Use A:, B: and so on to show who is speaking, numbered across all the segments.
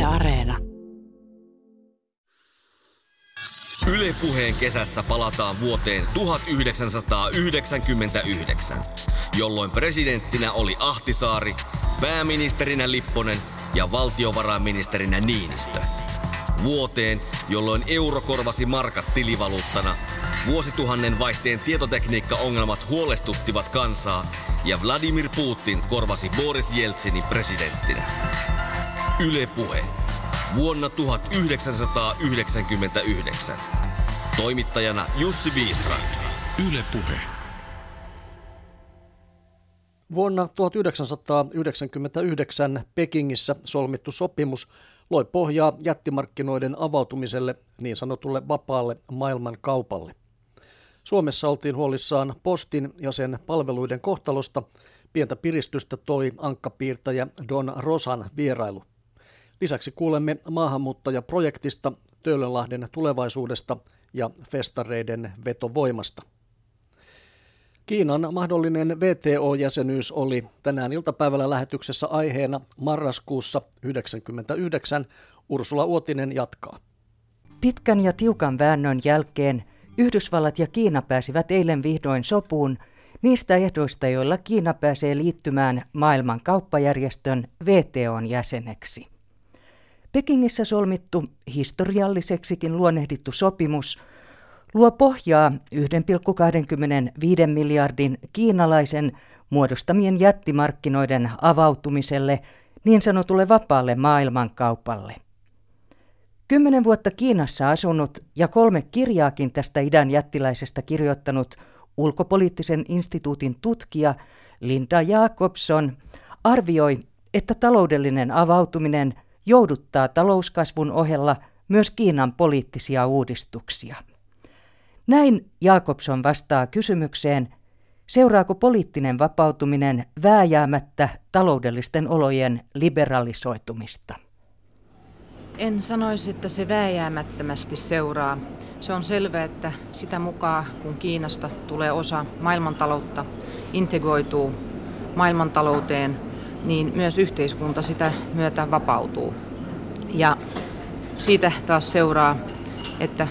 A: Areena.
B: Yle Puheen kesässä palataan vuoteen 1999, jolloin presidenttinä oli Ahtisaari, pääministerinä Lipponen ja valtiovarainministerinä Niinistö. Vuoteen, jolloin euro korvasi markat tilivaluuttana, vuosituhannen vaihteen tietotekniikkaongelmat huolestuttivat kansaa ja Vladimir Putin korvasi Boris Jeltsinin presidenttinä. Yle Puhe. Vuonna 1999. Toimittajana Jussi Viistrand. Yle Puhe.
C: Vuonna 1999 Pekingissä solmittu sopimus loi pohjaa jättimarkkinoiden avautumiselle, niin sanotulle vapaalle maailmankaupalle. Suomessa oltiin huolissaan postin ja sen palveluiden kohtalosta. Pientä piristystä toi ankkapiirtäjä Don Rosan vierailu. Lisäksi kuulemme maahanmuuttajaprojektista, Töölönlahden tulevaisuudesta ja festareiden vetovoimasta. Kiinan mahdollinen WTO-jäsenyys oli tänään iltapäivällä lähetyksessä aiheena marraskuussa 1999. Ursula Uotinen jatkaa.
D: Pitkän ja tiukan väännön jälkeen Yhdysvallat ja Kiina pääsivät eilen vihdoin sopuun niistä ehdoista, joilla Kiina pääsee liittymään maailman kauppajärjestön WTO:n jäseneksi. Pekingissä solmittu historialliseksikin luonnehdittu sopimus luo pohjaa 1,25 miljardin kiinalaisen muodostamien jättimarkkinoiden avautumiselle, niin sanotulle vapaalle maailmankaupalle. 10 vuotta Kiinassa asunut ja 3 kirjaakin tästä idän jättiläisestä kirjoittanut ulkopoliittisen instituutin tutkija Linda Jacobson arvioi, että taloudellinen avautuminen jouduttaa talouskasvun ohella myös Kiinan poliittisia uudistuksia. Näin Jacobson vastaa kysymykseen, seuraako poliittinen vapautuminen vääjäämättä taloudellisten olojen liberalisoitumista.
E: En sanoisi, että se vääjäämättömästi seuraa. Se on selvää, että sitä mukaan, kun Kiinasta tulee osa maailmantaloutta, integroituu maailmantalouteen, niin myös yhteiskunta sitä myötä vapautuu. Ja siitä taas seuraa, että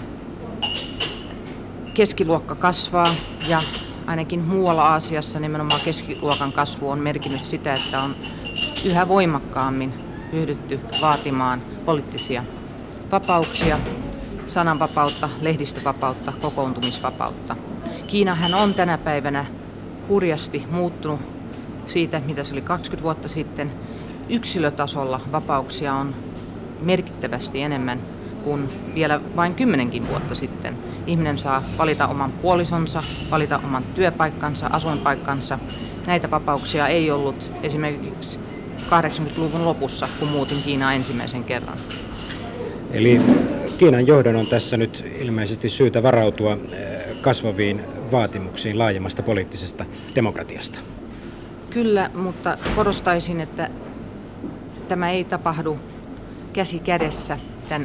E: keskiluokka kasvaa ja ainakin muualla Aasiassa nimenomaan keskiluokan kasvu on merkinnyt sitä, että on yhä voimakkaammin ryhdytty vaatimaan poliittisia vapauksia, sananvapautta, lehdistövapautta, kokoontumisvapautta. Kiinahan on tänä päivänä hurjasti muuttunut siitä, mitä se oli 20 vuotta sitten. Yksilötasolla vapauksia on merkittävästi enemmän kuin vielä vain 10 vuotta sitten. Ihminen saa valita oman puolisonsa, valita oman työpaikkansa, asuinpaikkansa. Näitä vapauksia ei ollut esimerkiksi 80-luvun lopussa, kun muutin Kiinaan ensimmäisen kerran.
F: Eli Kiinan johdon on tässä nyt ilmeisesti syytä varautua kasvaviin vaatimuksiin laajemmasta poliittisesta demokratiasta.
E: Kyllä, mutta korostaisin, että tämä ei tapahdu käsi kädessä tämän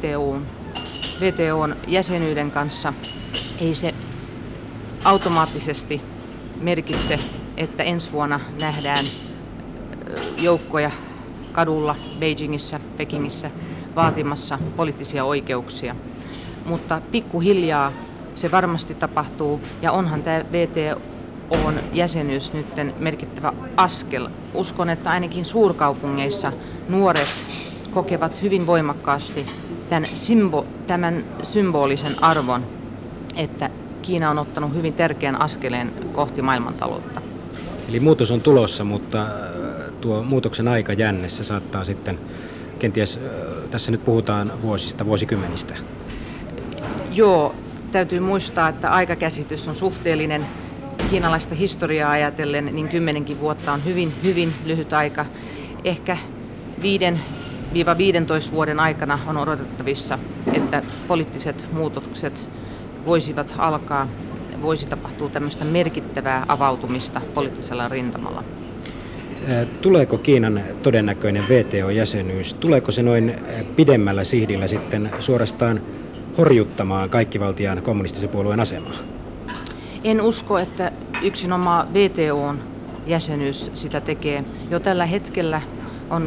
E: WTO:n jäsenyyden kanssa. Ei se automaattisesti merkitse, että ensi vuonna nähdään joukkoja kadulla Beijingissä, Pekingissä vaatimassa poliittisia oikeuksia. Mutta pikkuhiljaa se varmasti tapahtuu ja onhan tämä WTO:n jäsenyys nyt merkittävä askel. Uskon, että ainakin suurkaupungeissa nuoret kokevat hyvin voimakkaasti tämän symbolisen arvon, että Kiina on ottanut hyvin tärkeän askeleen kohti maailmantaloutta.
F: Eli muutos on tulossa, mutta tuo muutoksen aikajännessä saattaa sitten kenties, tässä nyt puhutaan vuosista, vuosikymmenistä.
E: Joo, täytyy muistaa, että aikakäsitys on suhteellinen. Kiinalaista historiaa ajatellen, niin 10 vuotta on hyvin, hyvin lyhyt aika. Ehkä 5-15 vuoden aikana on odotettavissa, että poliittiset muutokset voisivat alkaa, voisi tapahtua tämmöistä merkittävää avautumista poliittisella rintamalla.
F: Tuleeko Kiinan todennäköinen WTO-jäsenyys, tuleeko se noin pidemmällä sihdillä sitten suorastaan horjuttamaan kaikkivaltiaan kommunistisen puolueen asemaa?
E: En usko, että yksinomaan WTO:n jäsenyys sitä tekee. Jo tällä hetkellä on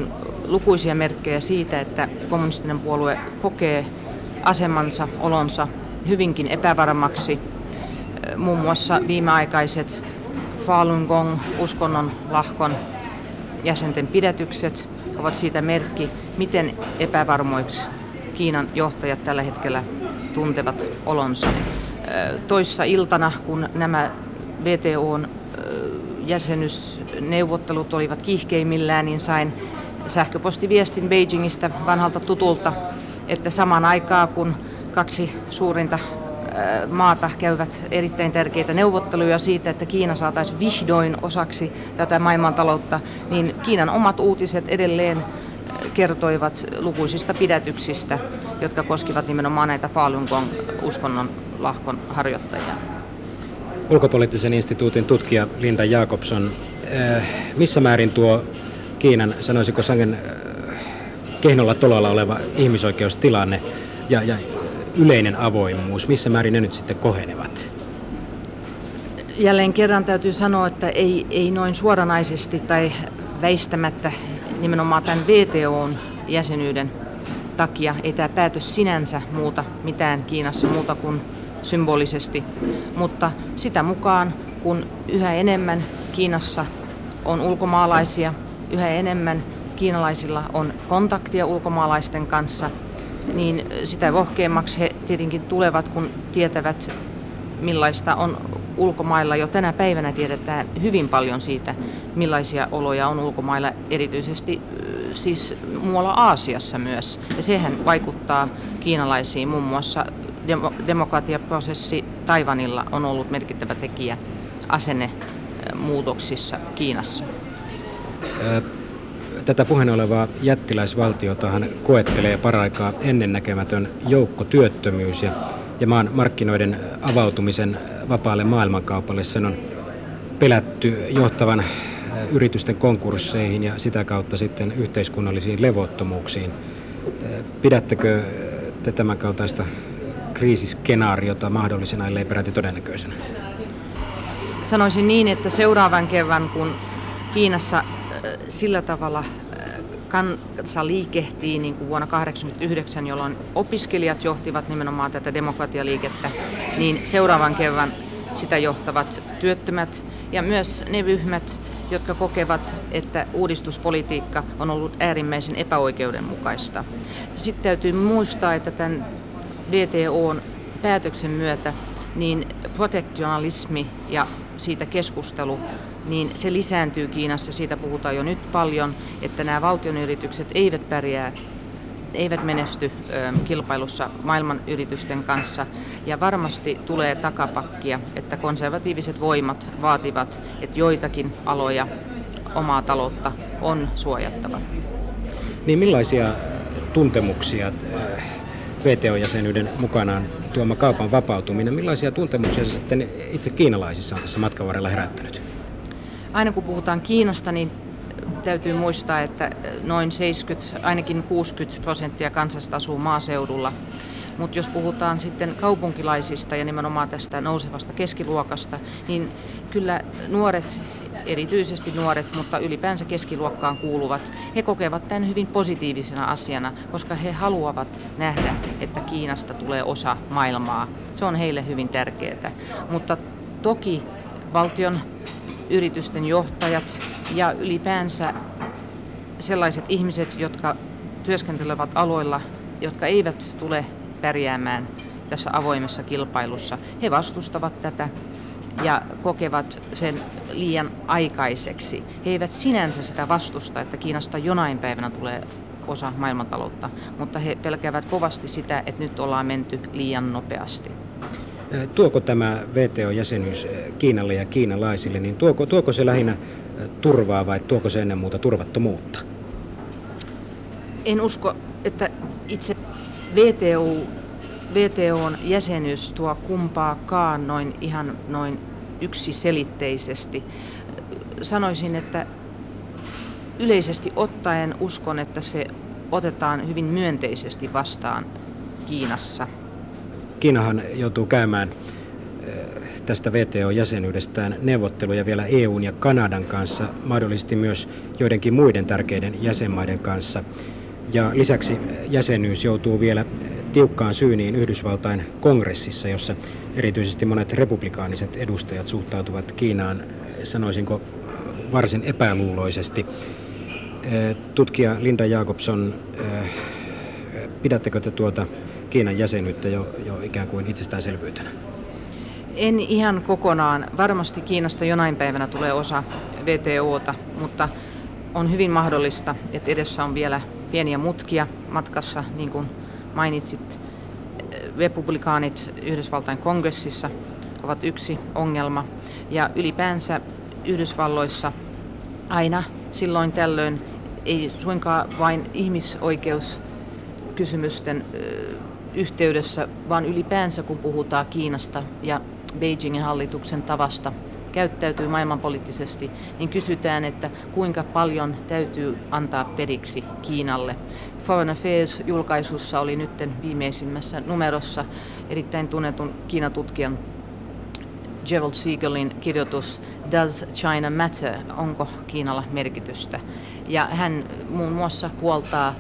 E: lukuisia merkkejä siitä, että kommunistinen puolue kokee asemansa, olonsa hyvinkin epävarmaksi. Muun muassa viimeaikaiset Falun Gong uskonnon lahkon jäsenten pidätykset ovat siitä merkki, miten epävarmoiksi Kiinan johtajat tällä hetkellä tuntevat olonsa. Toissa iltana, kun nämä WTO:n jäsenyysneuvottelut olivat kiihkeimmillään, niin sain sähköpostiviestin Beijingistä vanhalta tutulta, että samaan aikaan kun kaksi suurinta maata käyvät erittäin tärkeitä neuvotteluja siitä, että Kiina saataisiin vihdoin osaksi tätä maailmantaloutta, niin Kiinan omat uutiset edelleen kertoivat lukuisista pidätyksistä, jotka koskivat nimenomaan näitä Falun Gong uskonnon lahkon harjoittajia.
F: Ulkopoliittisen instituutin tutkija Linda Jacobson, missä määrin tuo Kiinan, sanoisiko sangen kehnolla tolalla oleva ihmisoikeustilanne ja yleinen avoimuus, missä määrin ne nyt sitten kohenevat?
E: Jälleen kerran täytyy sanoa, että ei noin suoranaisesti tai väistämättä nimenomaan tämän WTO:n jäsenyyden takia ei tämä päätös sinänsä muuta mitään Kiinassa muuta kuin symbolisesti, mutta sitä mukaan, kun yhä enemmän Kiinassa on ulkomaalaisia, yhä enemmän kiinalaisilla on kontaktia ulkomaalaisten kanssa, niin sitä rohkeammaksi he tietenkin tulevat, kun tietävät, millaista on ulkomailla. Jo tänä päivänä tiedetään hyvin paljon siitä, millaisia oloja on ulkomailla, erityisesti siis muualla Aasiassa myös. Ja sehän vaikuttaa kiinalaisiin, muun muassa demokratiaprosessi Taiwanilla on ollut merkittävä tekijä asennemuutoksissa Kiinassa.
F: Tätä puheen olevaa jättiläisvaltiotahan koettelee paraikaa ennennäkemätön joukkotyöttömyys ja maan markkinoiden avautumisen vapaalle maailmankaupalle. Sen on pelätty johtavan yritysten konkursseihin ja sitä kautta sitten yhteiskunnallisiin levottomuuksiin. Pidättekö te tämän kaltaista kriisiskenaariota mahdollisena, ellei peräti todennäköisenä?
E: Sanoisin niin, että seuraavan kerran, kun Kiinassa sillä tavalla kansa liikehtii niin kuin vuonna 1989, jolloin opiskelijat johtivat nimenomaan tätä demokratialiikettä, niin seuraavan kerran sitä johtavat työttömät ja myös ne ryhmät, jotka kokevat, että uudistuspolitiikka on ollut äärimmäisen epäoikeudenmukaista. Sitten täytyy muistaa, että tämän WTO:n päätöksen myötä niin protektionalismi ja siitä keskustelu, niin se lisääntyy Kiinassa. Siitä puhutaan jo nyt paljon, että nämä valtionyritykset eivät pärjää, eivät menesty kilpailussa maailman yritysten kanssa. Ja varmasti tulee takapakkia, että konservatiiviset voimat vaativat, että joitakin aloja, omaa taloutta on suojattava.
F: Niin millaisia tuntemuksia WTO-jäsenyyden mukanaan tuoma kaupan vapautuminen, millaisia tuntemuksia se sitten itse kiinalaisissa on tässä matkan varrella herättänyt?
E: Aina kun puhutaan Kiinasta, niin täytyy muistaa, että noin 70, ainakin 60% kansasta asuu maaseudulla. Mutta jos puhutaan sitten kaupunkilaisista ja nimenomaan tästä nousevasta keskiluokasta, niin kyllä nuoret, erityisesti nuoret, mutta ylipäänsä keskiluokkaan kuuluvat, he kokevat tämän hyvin positiivisena asiana, koska he haluavat nähdä, että Kiinasta tulee osa maailmaa. Se on heille hyvin tärkeää. Mutta toki valtion yritysten johtajat ja ylipäänsä sellaiset ihmiset, jotka työskentelevät aloilla, jotka eivät tule pärjäämään tässä avoimessa kilpailussa, he vastustavat tätä ja kokevat sen liian aikaiseksi. He eivät sinänsä sitä vastusta, että Kiinasta jonain päivänä tulee osa maailmantaloutta, mutta he pelkäävät kovasti sitä, että nyt ollaan menty liian nopeasti.
F: Tuoko tämä WTO-jäsenyys Kiinalle ja kiinalaisille, niin tuoko se lähinnä turvaa vai tuoko se ennen muuta turvattomuutta?
E: En usko, että itse WTO:n jäsenyys tuo kumpaakaan noin yksiselitteisesti. Sanoisin, että yleisesti ottaen uskon, että se otetaan hyvin myönteisesti vastaan Kiinassa.
F: Kiinahan joutuu käymään tästä VTO-jäsenyydestään neuvotteluja vielä EUn ja Kanadan kanssa, mahdollisesti myös joidenkin muiden tärkeiden jäsenmaiden kanssa. Ja lisäksi jäsenyys joutuu vielä tiukkaan syyniin Yhdysvaltain kongressissa, jossa erityisesti monet republikaaniset edustajat suhtautuvat Kiinaan, sanoisinko, varsin epäluuloisesti. Tutkija Linda Jacobson, pidättekö te tuota Kiinan jäsenyyttä jo ikään kuin itsestäänselvyytenä?
E: En ihan kokonaan. Varmasti Kiinasta jonain päivänä tulee osa VTOta, mutta on hyvin mahdollista, että edessä on vielä pieniä mutkia matkassa, niin kuin mainitsit. Republikaanit Yhdysvaltain kongressissa ovat yksi ongelma, ja ylipäänsä Yhdysvalloissa aina silloin tällöin ei suinkaan vain ihmisoikeuskysymysten yhteydessä, vaan ylipäänsä kun puhutaan Kiinasta ja Beijingin hallituksen tavasta käyttäytyy maailmanpoliittisesti, niin kysytään, että kuinka paljon täytyy antaa periksi Kiinalle. Foreign Affairs-julkaisussa oli nyt viimeisimmässä numerossa erittäin tunnetun Kiinatutkijan Gerald Siegelin kirjoitus Does China Matter? Onko Kiinalla merkitystä? Ja hän muun muassa puoltaa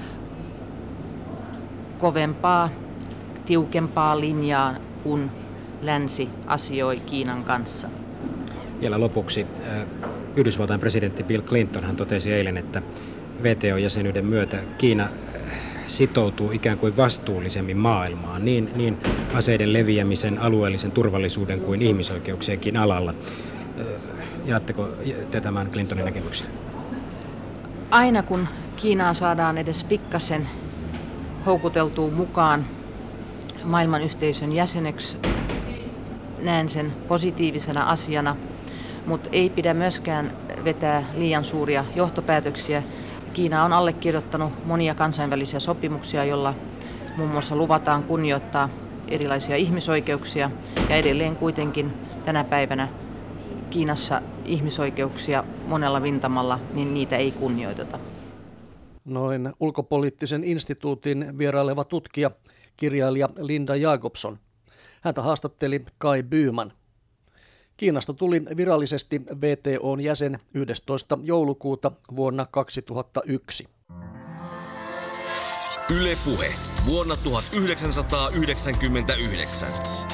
E: kovempaa, tiukempaa linjaa, kun länsi asioi Kiinan kanssa.
F: Vielä lopuksi Yhdysvaltain presidentti Bill Clinton hän totesi eilen, että VTO-jäsenyyden myötä Kiina sitoutuu ikään kuin vastuullisemmin maailmaan, niin aseiden leviämisen, alueellisen turvallisuuden kuin ihmisoikeuksienkin alalla. Jaatteko te tämän Clintonin näkemyksen?
E: Aina kun Kiinaa saadaan edes pikkasen houkuteltua mukaan maailmanyhteisön jäseneksi, näen sen positiivisena asiana, mutta ei pidä myöskään vetää liian suuria johtopäätöksiä. Kiina on allekirjoittanut monia kansainvälisiä sopimuksia, joilla muun muassa luvataan kunnioittaa erilaisia ihmisoikeuksia, ja edelleen kuitenkin tänä päivänä Kiinassa ihmisoikeuksia monella rintamalla, niin niitä ei kunnioiteta.
C: Noin ulkopoliittisen instituutin vieraileva tutkija, kirjailija Linda Jacobson. Häntä haastatteli Kai Byman. Kiinasta tuli virallisesti VTO:n jäsen 11. joulukuuta vuonna 2001.
B: Yle Puhe vuonna 1999.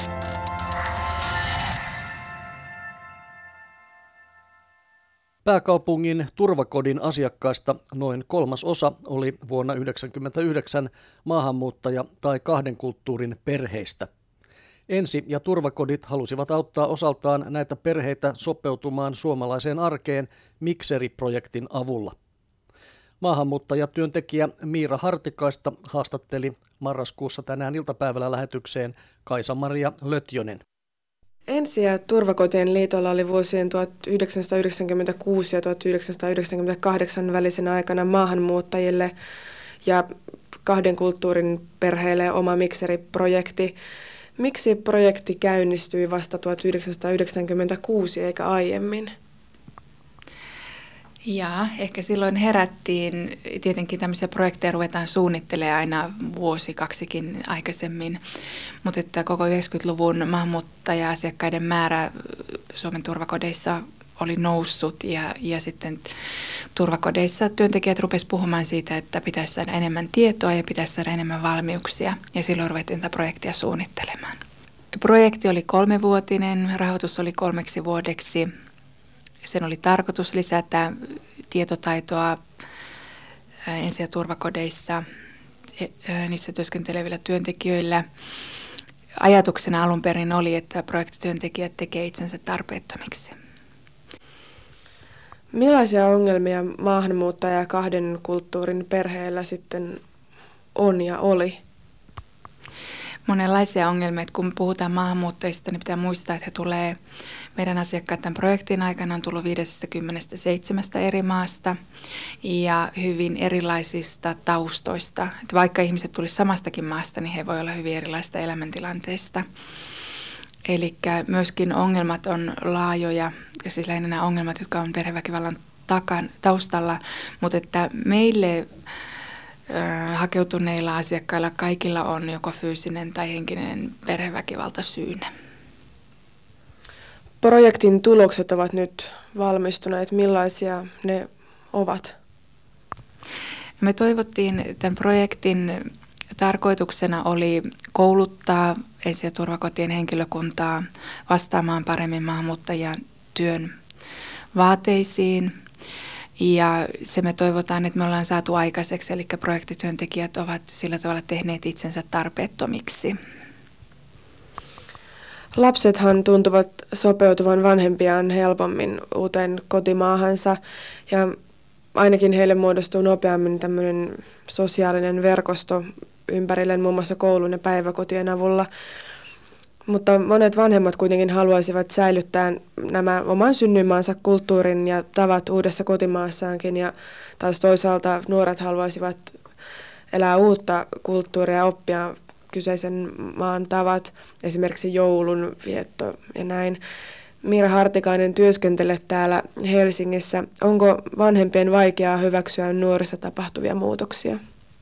C: Pääkaupungin turvakodin asiakkaista noin 1/3 oli vuonna 1999 maahanmuuttaja- tai kahden kulttuurin perheistä. Ensi- ja turvakodit halusivat auttaa osaltaan näitä perheitä sopeutumaan suomalaiseen arkeen Mikseri-projektin avulla. Maahanmuuttajatyöntekijä Miira Hartikaista haastatteli marraskuussa tänään iltapäivällä lähetykseen Kaisa-Maria Lötjönen.
A: Ensi- ja turvakotien liitolla oli vuosien 1996 ja 1998 välisenä aikana maahanmuuttajille ja kahden kulttuurin perheille oma Mikseri-projekti. Miksi projekti käynnistyi vasta 1996 eikä aiemmin?
G: Ja ehkä silloin herättiin, tietenkin tämmöisiä projekteja ruvetaan suunnittelemaan aina vuosi, kaksikin aikaisemmin, mutta että koko 90-luvun maahanmuuttaja-asiakkaiden määrä Suomen turvakodeissa oli noussut ja sitten turvakodeissa työntekijät rupesivat puhumaan siitä, että pitäisi saada enemmän tietoa ja pitäisi saada enemmän valmiuksia ja silloin ruvettiin tätä projektia suunnittelemaan. Projekti oli 3-vuotinen, rahoitus oli 3 vuodeksi. Sen oli tarkoitus lisätä tietotaitoa ensi- ja turvakodeissa niissä työskentelevillä työntekijöillä. Ajatuksena alun perin oli, että projektityöntekijät tekevät itsensä tarpeettomiksi.
A: Millaisia ongelmia maahanmuuttaja- ja kahden kulttuurin perheellä sitten on ja oli?
G: Monenlaisia ongelmia, että kun puhutaan maahanmuuttajista, niin pitää muistaa, että he tulee meidän asiakkaiden projektin aikana on tullut 57 eri maasta ja hyvin erilaisista taustoista. Että vaikka ihmiset tulisivat samastakin maasta, niin he voi olla hyvin erilaisista elämäntilanteista. Eli myöskin ongelmat on laajoja, ja siis lähinnä nämä ongelmat, jotka on perheväkivallan taustalla, mutta että meille hakeutuneilla asiakkailla kaikilla on joko fyysinen tai henkinen perheväkivalta syynä.
A: projektin tulokset ovat nyt valmistuneet. Millaisia ne ovat?
G: Me toivottiin, tämän projektin tarkoituksena oli kouluttaa ensi- ja turvakotien henkilökuntaa vastaamaan paremmin maahanmuuttajien työn vaateisiin. Ja se me toivotaan, että me ollaan saatu aikaiseksi, eli projektityöntekijät ovat sillä tavalla tehneet itsensä tarpeettomiksi.
A: Lapsethan tuntuvat sopeutuvan vanhempiaan helpommin uuteen kotimaahansa ja ainakin heille muodostuu nopeammin tämmöinen sosiaalinen verkosto ympärilleen muun muassa koulun ja päiväkotien avulla. Mutta monet vanhemmat kuitenkin haluaisivat säilyttää nämä oman synnyinmaansa kulttuurin ja tavat uudessa kotimaassaankin ja taas toisaalta nuoret haluaisivat elää uutta kulttuuria ja oppia kyseisen maan tavat, esimerkiksi joulun vietto ja näin. Miira Hartikainen, työskentelet täällä Helsingissä. Onko vanhempien vaikeaa hyväksyä nuorissa tapahtuvia muutoksia?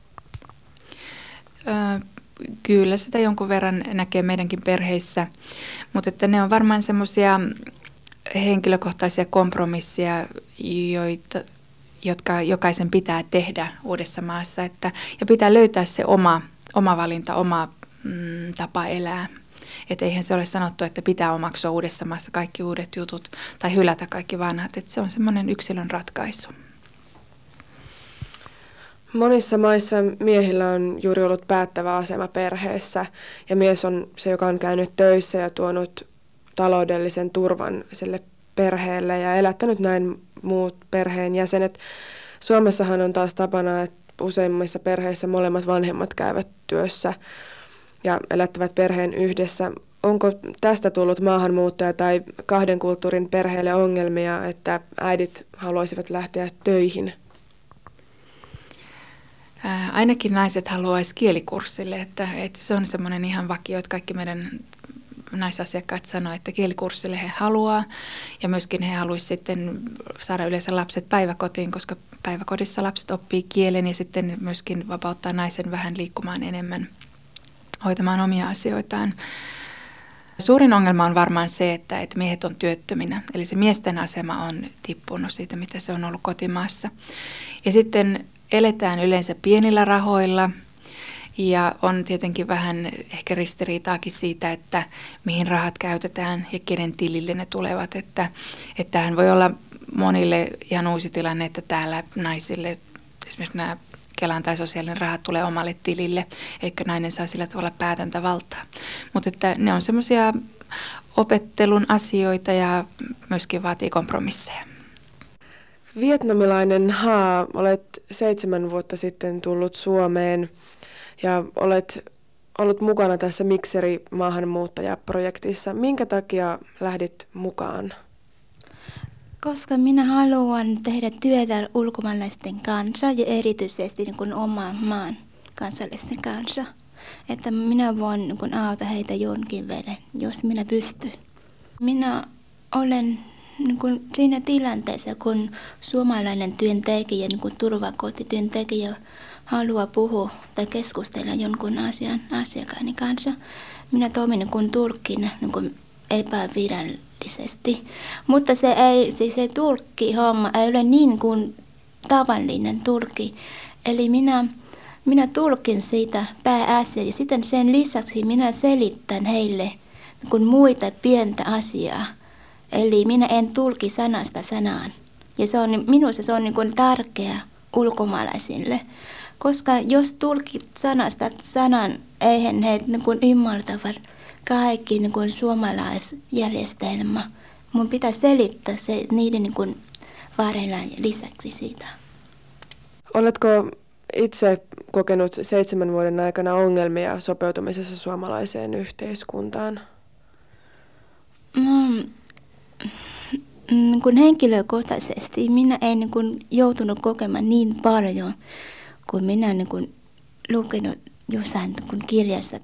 G: Kyllä sitä jonkun verran näkee meidänkin perheissä, mutta että ne on varmaan semmoisia henkilökohtaisia kompromisseja, jotka jokaisen pitää tehdä uudessa maassa. Ja pitää löytää se oma valinta, oma tapa elää. Että eihän se ole sanottu, että pitää omaksua uudessa maassa kaikki uudet jutut tai hylätä kaikki vanhat. Että se on semmoinen yksilön ratkaisu.
A: Monissa maissa miehillä on juuri ollut päättävä asema perheessä ja mies on se, joka on käynyt töissä ja tuonut taloudellisen turvan sille perheelle ja elättänyt näin muut perheenjäsenet. Suomessahan on taas tapana, että useimmissa perheissä molemmat vanhemmat käyvät työssä ja elättävät perheen yhdessä. Onko tästä tullut maahanmuuttaja tai kahden kulttuurin perheelle ongelmia, että äidit haluaisivat lähteä töihin?
G: Ainakin naiset haluaisi kielikurssille, että se on semmoinen ihan vakio, että kaikki meidän naisasiakkaat sanoo, että kielikurssille he haluaa ja myöskin he haluaisivat sitten saada yleensä lapset päiväkotiin, koska päiväkodissa lapset oppii kielen ja sitten myöskin vapauttaa naisen vähän liikkumaan enemmän, hoitamaan omia asioitaan. Suurin ongelma on varmaan se, että miehet on työttöminä, eli se miesten asema on tippunut siitä, mitä se on ollut kotimaassa. Ja sitten eletään yleensä pienillä rahoilla ja on tietenkin vähän ehkä ristiriitaakin siitä, että mihin rahat käytetään ja kenen tilille ne tulevat. Että tämähän voi olla monille ihan uusi tilanne, että täällä naisille esimerkiksi nämä Kelan tai sosiaalinen rahat tulee omalle tilille, eli nainen saa sillä tavalla päätäntävaltaa. Mutta että ne on semmoisia opettelun asioita ja myöskin vaatii kompromisseja.
A: Vietnamilainen Ha, olet 7 vuotta sitten tullut Suomeen ja olet ollut mukana tässä Mikseri-maahanmuuttajaprojektissa. Minkä takia lähdit mukaan?
H: Koska minä haluan tehdä työtä ulkomaalaisten kanssa ja erityisesti niin kuin oman maan kansalaisten kanssa. Että minä voin niin kuin auttaa heitä jonkin verran, jos minä pystyn. Minä olen niin kuin siinä tilanteessa, kun suomalainen työntekijä, niin kuin turvakotityöntekijä haluaa puhua tai keskustella jonkun asiakkaani kanssa. Minä toimin niin kuin tulkkina niin kuin epävirallisesti, mutta se tulkkihomma ei ole niin kuin tavallinen tulkki. Eli minä tulkin siitä pääasiaa ja sitten sen lisäksi minä selitän heille niin kuin muita pientä asiaa. Eli minä en tulki sanasta sanaan. Ja minusta se on niin kuin tärkeää ulkomaalaisille. Koska jos tulkit sanasta sanan, eihän he niin kuin ymmärtävät kaikki niin kuin suomalaisjärjestelmä. Mun pitää selittää se niiden niin kuin varrella lisäksi siitä.
A: Oletko itse kokenut 7 vuoden aikana ongelmia sopeutumisessa suomalaiseen yhteiskuntaan?
H: Kun henkilökohtaisesti minä en niin kuin joutunut kokemaan niin paljon, kun minä olen niin kuin lukenut jossain niin kuin kirjasta.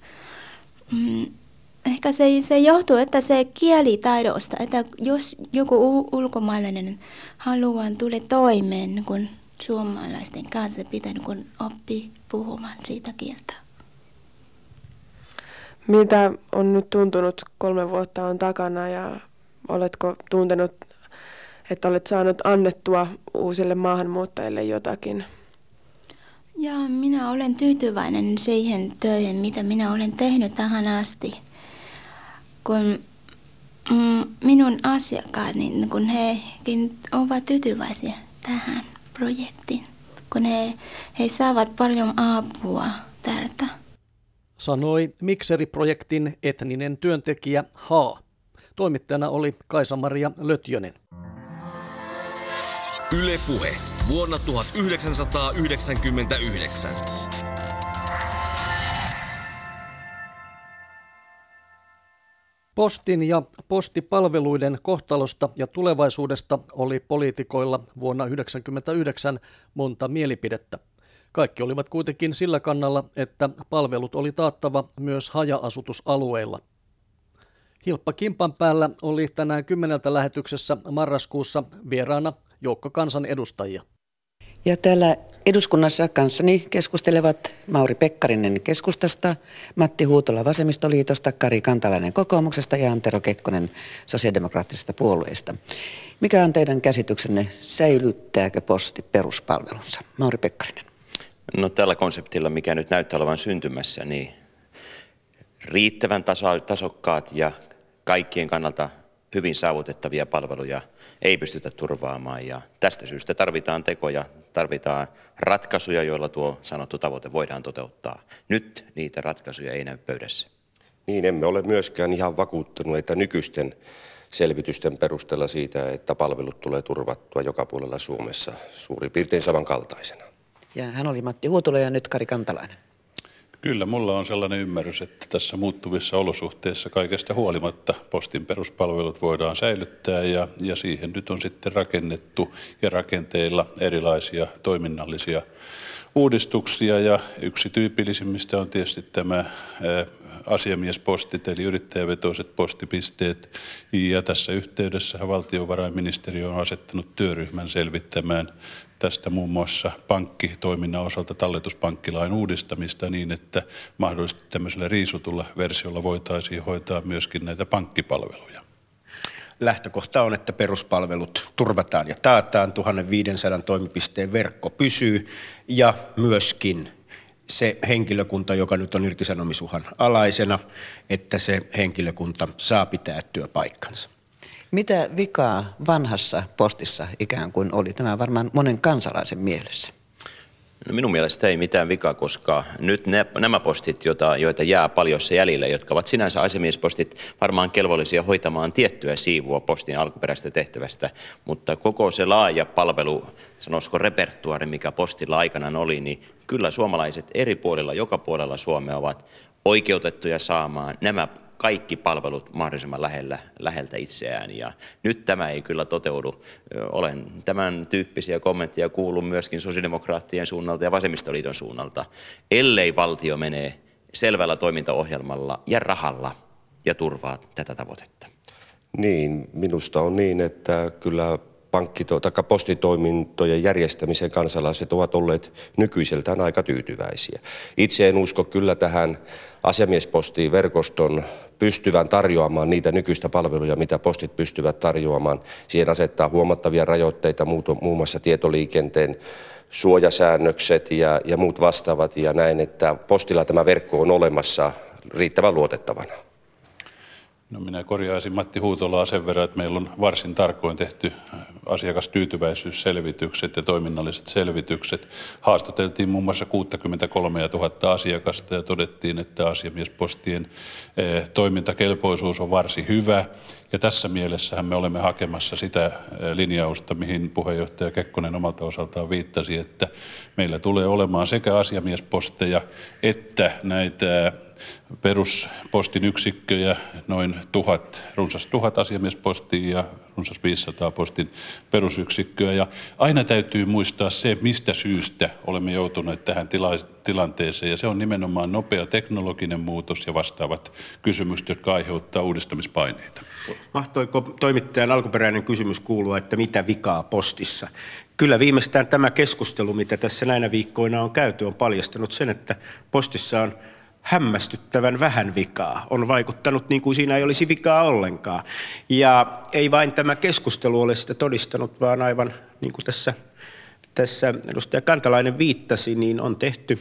H: Ehkä se johtuu, että se kielitaidosta, että jos joku ulkomaalainen haluaa tulla toimeen niin kuin suomalaisten kanssa, pitää niin kuin oppia puhumaan siitä kieltä.
A: Miltä on nyt tuntunut 3 vuotta on takana ja oletko tuntenut, että olet saanut annettua uusille maahanmuuttajille jotakin?
H: Ja minä olen tyytyväinen siihen töihin, mitä minä olen tehnyt tähän asti. Kun minun asiakkaani, kun hekin ovat tyytyväisiä tähän projektiin, kun he saavat paljon apua täältä.
C: Sanoi Mikseri-projektin etninen työntekijä H. Toimittajana oli Kaisa-Maria Lötjönen.
B: Yle Puhe vuonna 1999.
C: Postin ja postipalveluiden kohtalosta ja tulevaisuudesta oli poliitikoilla vuonna 1999 monta mielipidettä. Kaikki olivat kuitenkin sillä kannalla, että palvelut oli taattava myös haja-asutusalueilla. Hilppa Kimpan päällä oli tänään 10 lähetyksessä marraskuussa vieraana joukko kansanedustajia.
I: Ja täällä eduskunnassa kanssani keskustelevat Mauri Pekkarinen keskustasta, Matti Huutola vasemmistoliitosta, Kari Kantalainen kokoomuksesta ja Antero Kekkonen sosiaalidemokraattisesta puolueesta. Mikä on teidän käsityksenne, säilyttääkö posti peruspalvelunsa? Mauri Pekkarinen.
J: No tällä konseptilla, mikä nyt näyttää olevan syntymässä, niin riittävän tasokkaat ja kaikkien kannalta hyvin saavutettavia palveluja ei pystytä turvaamaan, ja tästä syystä tarvitaan tekoja, tarvitaan ratkaisuja, joilla tuo sanottu tavoite voidaan toteuttaa. Nyt niitä ratkaisuja ei näy pöydässä.
K: Niin, emme ole myöskään ihan vakuuttuneita nykyisten selvitysten perusteella siitä, että palvelut tulee turvattua joka puolella Suomessa suurin piirtein samankaltaisena.
I: Ja hän oli Matti Huutola ja nyt Kari Kantalainen.
L: Kyllä, mulla on sellainen ymmärrys, että tässä muuttuvissa olosuhteissa kaikesta huolimatta postin peruspalvelut voidaan säilyttää ja siihen nyt on sitten rakennettu ja rakenteilla erilaisia toiminnallisia uudistuksia, ja yksi tyypillisimmistä on tietysti tämä asiamiespostit eli yrittäjävetoiset postipisteet, ja tässä yhteydessä valtiovarainministeriö on asettanut työryhmän selvittämään tästä muun muassa pankkitoiminnan osalta talletuspankkilain uudistamista niin, että mahdollisesti tämmöisellä riisutulla versiolla voitaisiin hoitaa myöskin näitä pankkipalveluja.
M: Lähtökohta on, että peruspalvelut turvataan ja taataan, 1500 toimipisteen verkko pysyy ja myöskin se henkilökunta, joka nyt on irtisanomisuhan alaisena, että se henkilökunta saa pitää työpaikkansa.
I: Mitä vikaa vanhassa postissa ikään kuin oli? Tämä varmaan monen kansalaisen mielessä.
J: No minun mielestä ei mitään vikaa, koska nyt nämä postit, joita jää paljossa jäljellä, jotka ovat sinänsä asiamiespostit, varmaan kelvollisia hoitamaan tiettyä siivua postin alkuperäisestä tehtävästä, mutta koko se laaja palvelu, sanoisiko repertuaari, mikä postilla aikanaan oli, niin kyllä suomalaiset eri puolilla, joka puolella Suomea ovat oikeutettuja saamaan nämä kaikki palvelut mahdollisimman läheltä itseään, ja nyt tämä ei kyllä toteudu. Olen tämän tyyppisiä kommentteja kuullut myöskin sosiaalidemokraattien suunnalta ja vasemmistoliiton suunnalta, ellei valtio menee selvällä toimintaohjelmalla ja rahalla ja turvaa tätä tavoitetta.
K: Niin, minusta on niin, että kyllä postitoimintojen järjestämisen kansalaiset ovat olleet nykyiseltään aika tyytyväisiä. Itse en usko kyllä tähän asiamiespostiverkoston pystyvän tarjoamaan niitä nykyistä palveluja, mitä postit pystyvät tarjoamaan. Siihen asettaa huomattavia rajoitteita, muun muassa tietoliikenteen suojasäännökset ja muut vastaavat, ja näin, että postilla tämä verkko on olemassa riittävän luotettavana.
L: No minä korjaisin Matti Huutolaa sen verran, että meillä on varsin tarkoin tehty asiakastyytyväisyysselvitykset ja toiminnalliset selvitykset. Haastateltiin muun muassa 63 000 asiakasta ja todettiin, että asiamiespostien toimintakelpoisuus on varsin hyvä. Ja tässä mielessähän me olemme hakemassa sitä linjausta, mihin puheenjohtaja Kekkonen omalta osaltaan viittasi, että meillä tulee olemaan sekä asiamiesposteja että näitä peruspostin yksikköjä, noin runsas 1000 asiamiespostia ja runsas 500 postin perusyksikköä. Ja aina täytyy muistaa se, mistä syystä olemme joutuneet tähän tilanteeseen. Ja se on nimenomaan nopea teknologinen muutos ja vastaavat kysymykset, jotka aiheuttaa uudistamispaineita.
M: Mahtoiko toimittajan alkuperäinen kysymys kuulua, että mitä vikaa postissa? Kyllä viimeistään tämä keskustelu, mitä tässä näinä viikkoina on käyty, on paljastanut sen, että postissa on hämmästyttävän vähän vikaa. On vaikuttanut niin kuin siinä ei olisi vikaa ollenkaan. Ja ei vain tämä keskustelu ole sitä todistanut, vaan aivan niin kuin tässä edustaja Kantalainen viittasi, niin on tehty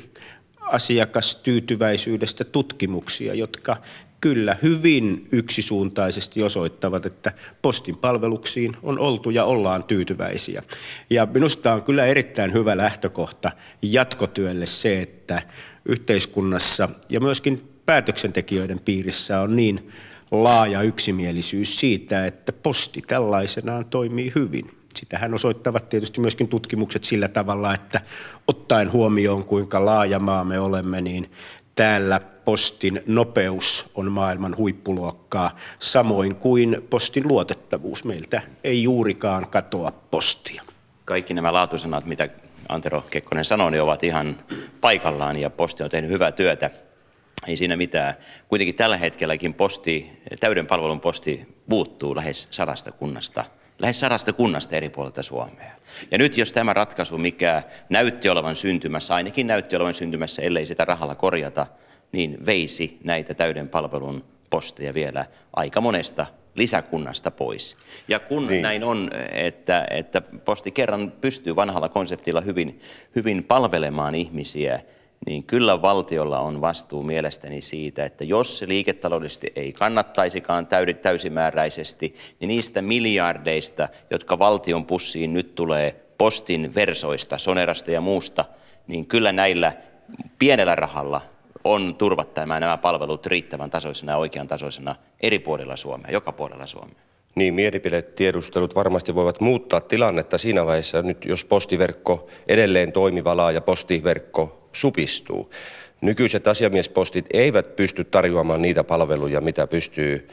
M: asiakastyytyväisyydestä tutkimuksia, jotka kyllä hyvin yksisuuntaisesti osoittavat, että postin palveluksiin on oltu ja ollaan tyytyväisiä. Ja minusta on kyllä erittäin hyvä lähtökohta jatkotyölle se, että yhteiskunnassa ja myöskin päätöksentekijöiden piirissä on niin laaja yksimielisyys siitä, että posti tällaisenaan toimii hyvin. Sitähän osoittavat tietysti myöskin tutkimukset sillä tavalla, että ottaen huomioon kuinka laaja maa me olemme, niin täällä postin nopeus on maailman huippuluokkaa, samoin kuin postin luotettavuus. Meiltä ei juurikaan katoa postia.
J: Kaikki nämä laatusanat, mitä Antero Kekkonen sanoi, ne ovat ihan paikallaan ja posti on tehnyt hyvää työtä. Ei siinä mitään. Kuitenkin tällä hetkelläkin täyden palvelun posti puuttuu lähes 100 kunnasta. Lähes 100 kunnasta eri puolilta Suomea. Ja nyt jos tämä ratkaisu, mikä näytti olevan syntymässä, ainakin näytti olevan syntymässä, ellei sitä rahalla korjata, niin veisi näitä täyden palvelun posteja vielä aika monesta lisäkunnasta pois. Ja kun näin on, että posti kerran pystyy vanhalla konseptilla hyvin palvelemaan ihmisiä, niin kyllä valtiolla on vastuu mielestäni siitä, että jos se liiketaloudellisesti ei kannattaisikaan täysimääräisesti, niin niistä miljardeista, jotka valtion pussiin nyt tulee postin versoista, Sonerasta ja muusta, niin kyllä näillä pienellä rahalla on turvattava nämä palvelut riittävän tasoisena ja oikean tasoisena eri puolilla Suomea, joka puolella Suomea.
K: Niin, mielipidetiedustelut varmasti voivat muuttaa tilannetta siinä vaiheessa nyt, jos postiverkko edelleen toimiva laaja postiverkko supistuu. Nykyiset asiamiespostit eivät pysty tarjoamaan niitä palveluja, mitä pystyy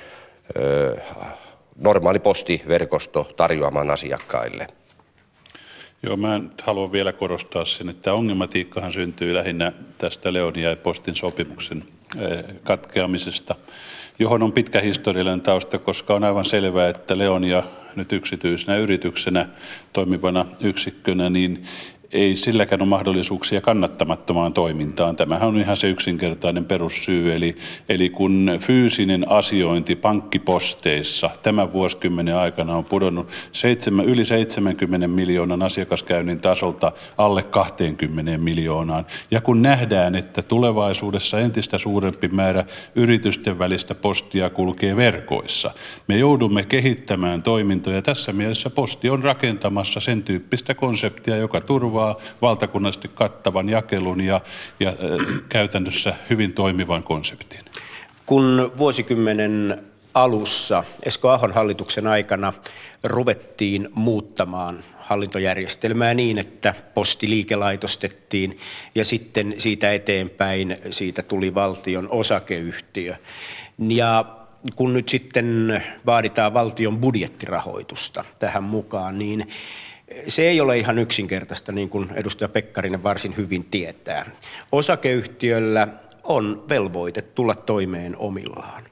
K: normaali postiverkosto tarjoamaan asiakkaille.
L: Joo, mä haluan vielä korostaa sen, että ongelmatiikkahan syntyy lähinnä tästä Leonia ja postin sopimuksen katkeamisesta, johon on pitkä historiallinen tausta, koska on aivan selvää, että Leonia nyt yksityisenä yrityksenä toimivana yksikkönä, niin ei silläkään ole mahdollisuuksia kannattamattomaan toimintaan. Tämähän on ihan se yksinkertainen perussyy, eli kun fyysinen asiointi pankkiposteissa tämän vuosikymmenen aikana on pudonnut yli 70 miljoonan asiakaskäynnin tasolta alle 20 miljoonaan, ja kun nähdään, että tulevaisuudessa entistä suurempi määrä yritysten välistä postia kulkee verkoissa, me joudumme kehittämään toimintoja. Tässä mielessä posti on rakentamassa sen tyyppistä konseptia, joka turvaa valtakunnallisesti kattavan jakelun ja käytännössä hyvin toimivan konseptin.
M: Kun vuosikymmenen alussa Esko Ahon hallituksen aikana ruvettiin muuttamaan hallintojärjestelmää niin, että posti liikelaitostettiin ja sitten siitä eteenpäin siitä tuli valtion osakeyhtiö. Ja kun nyt sitten vaaditaan valtion budjettirahoitusta tähän mukaan, niin se ei ole ihan yksinkertaista, niin kuin edustaja Pekkarinen varsin hyvin tietää. Osakeyhtiöllä on velvoite tulla toimeen omillaan.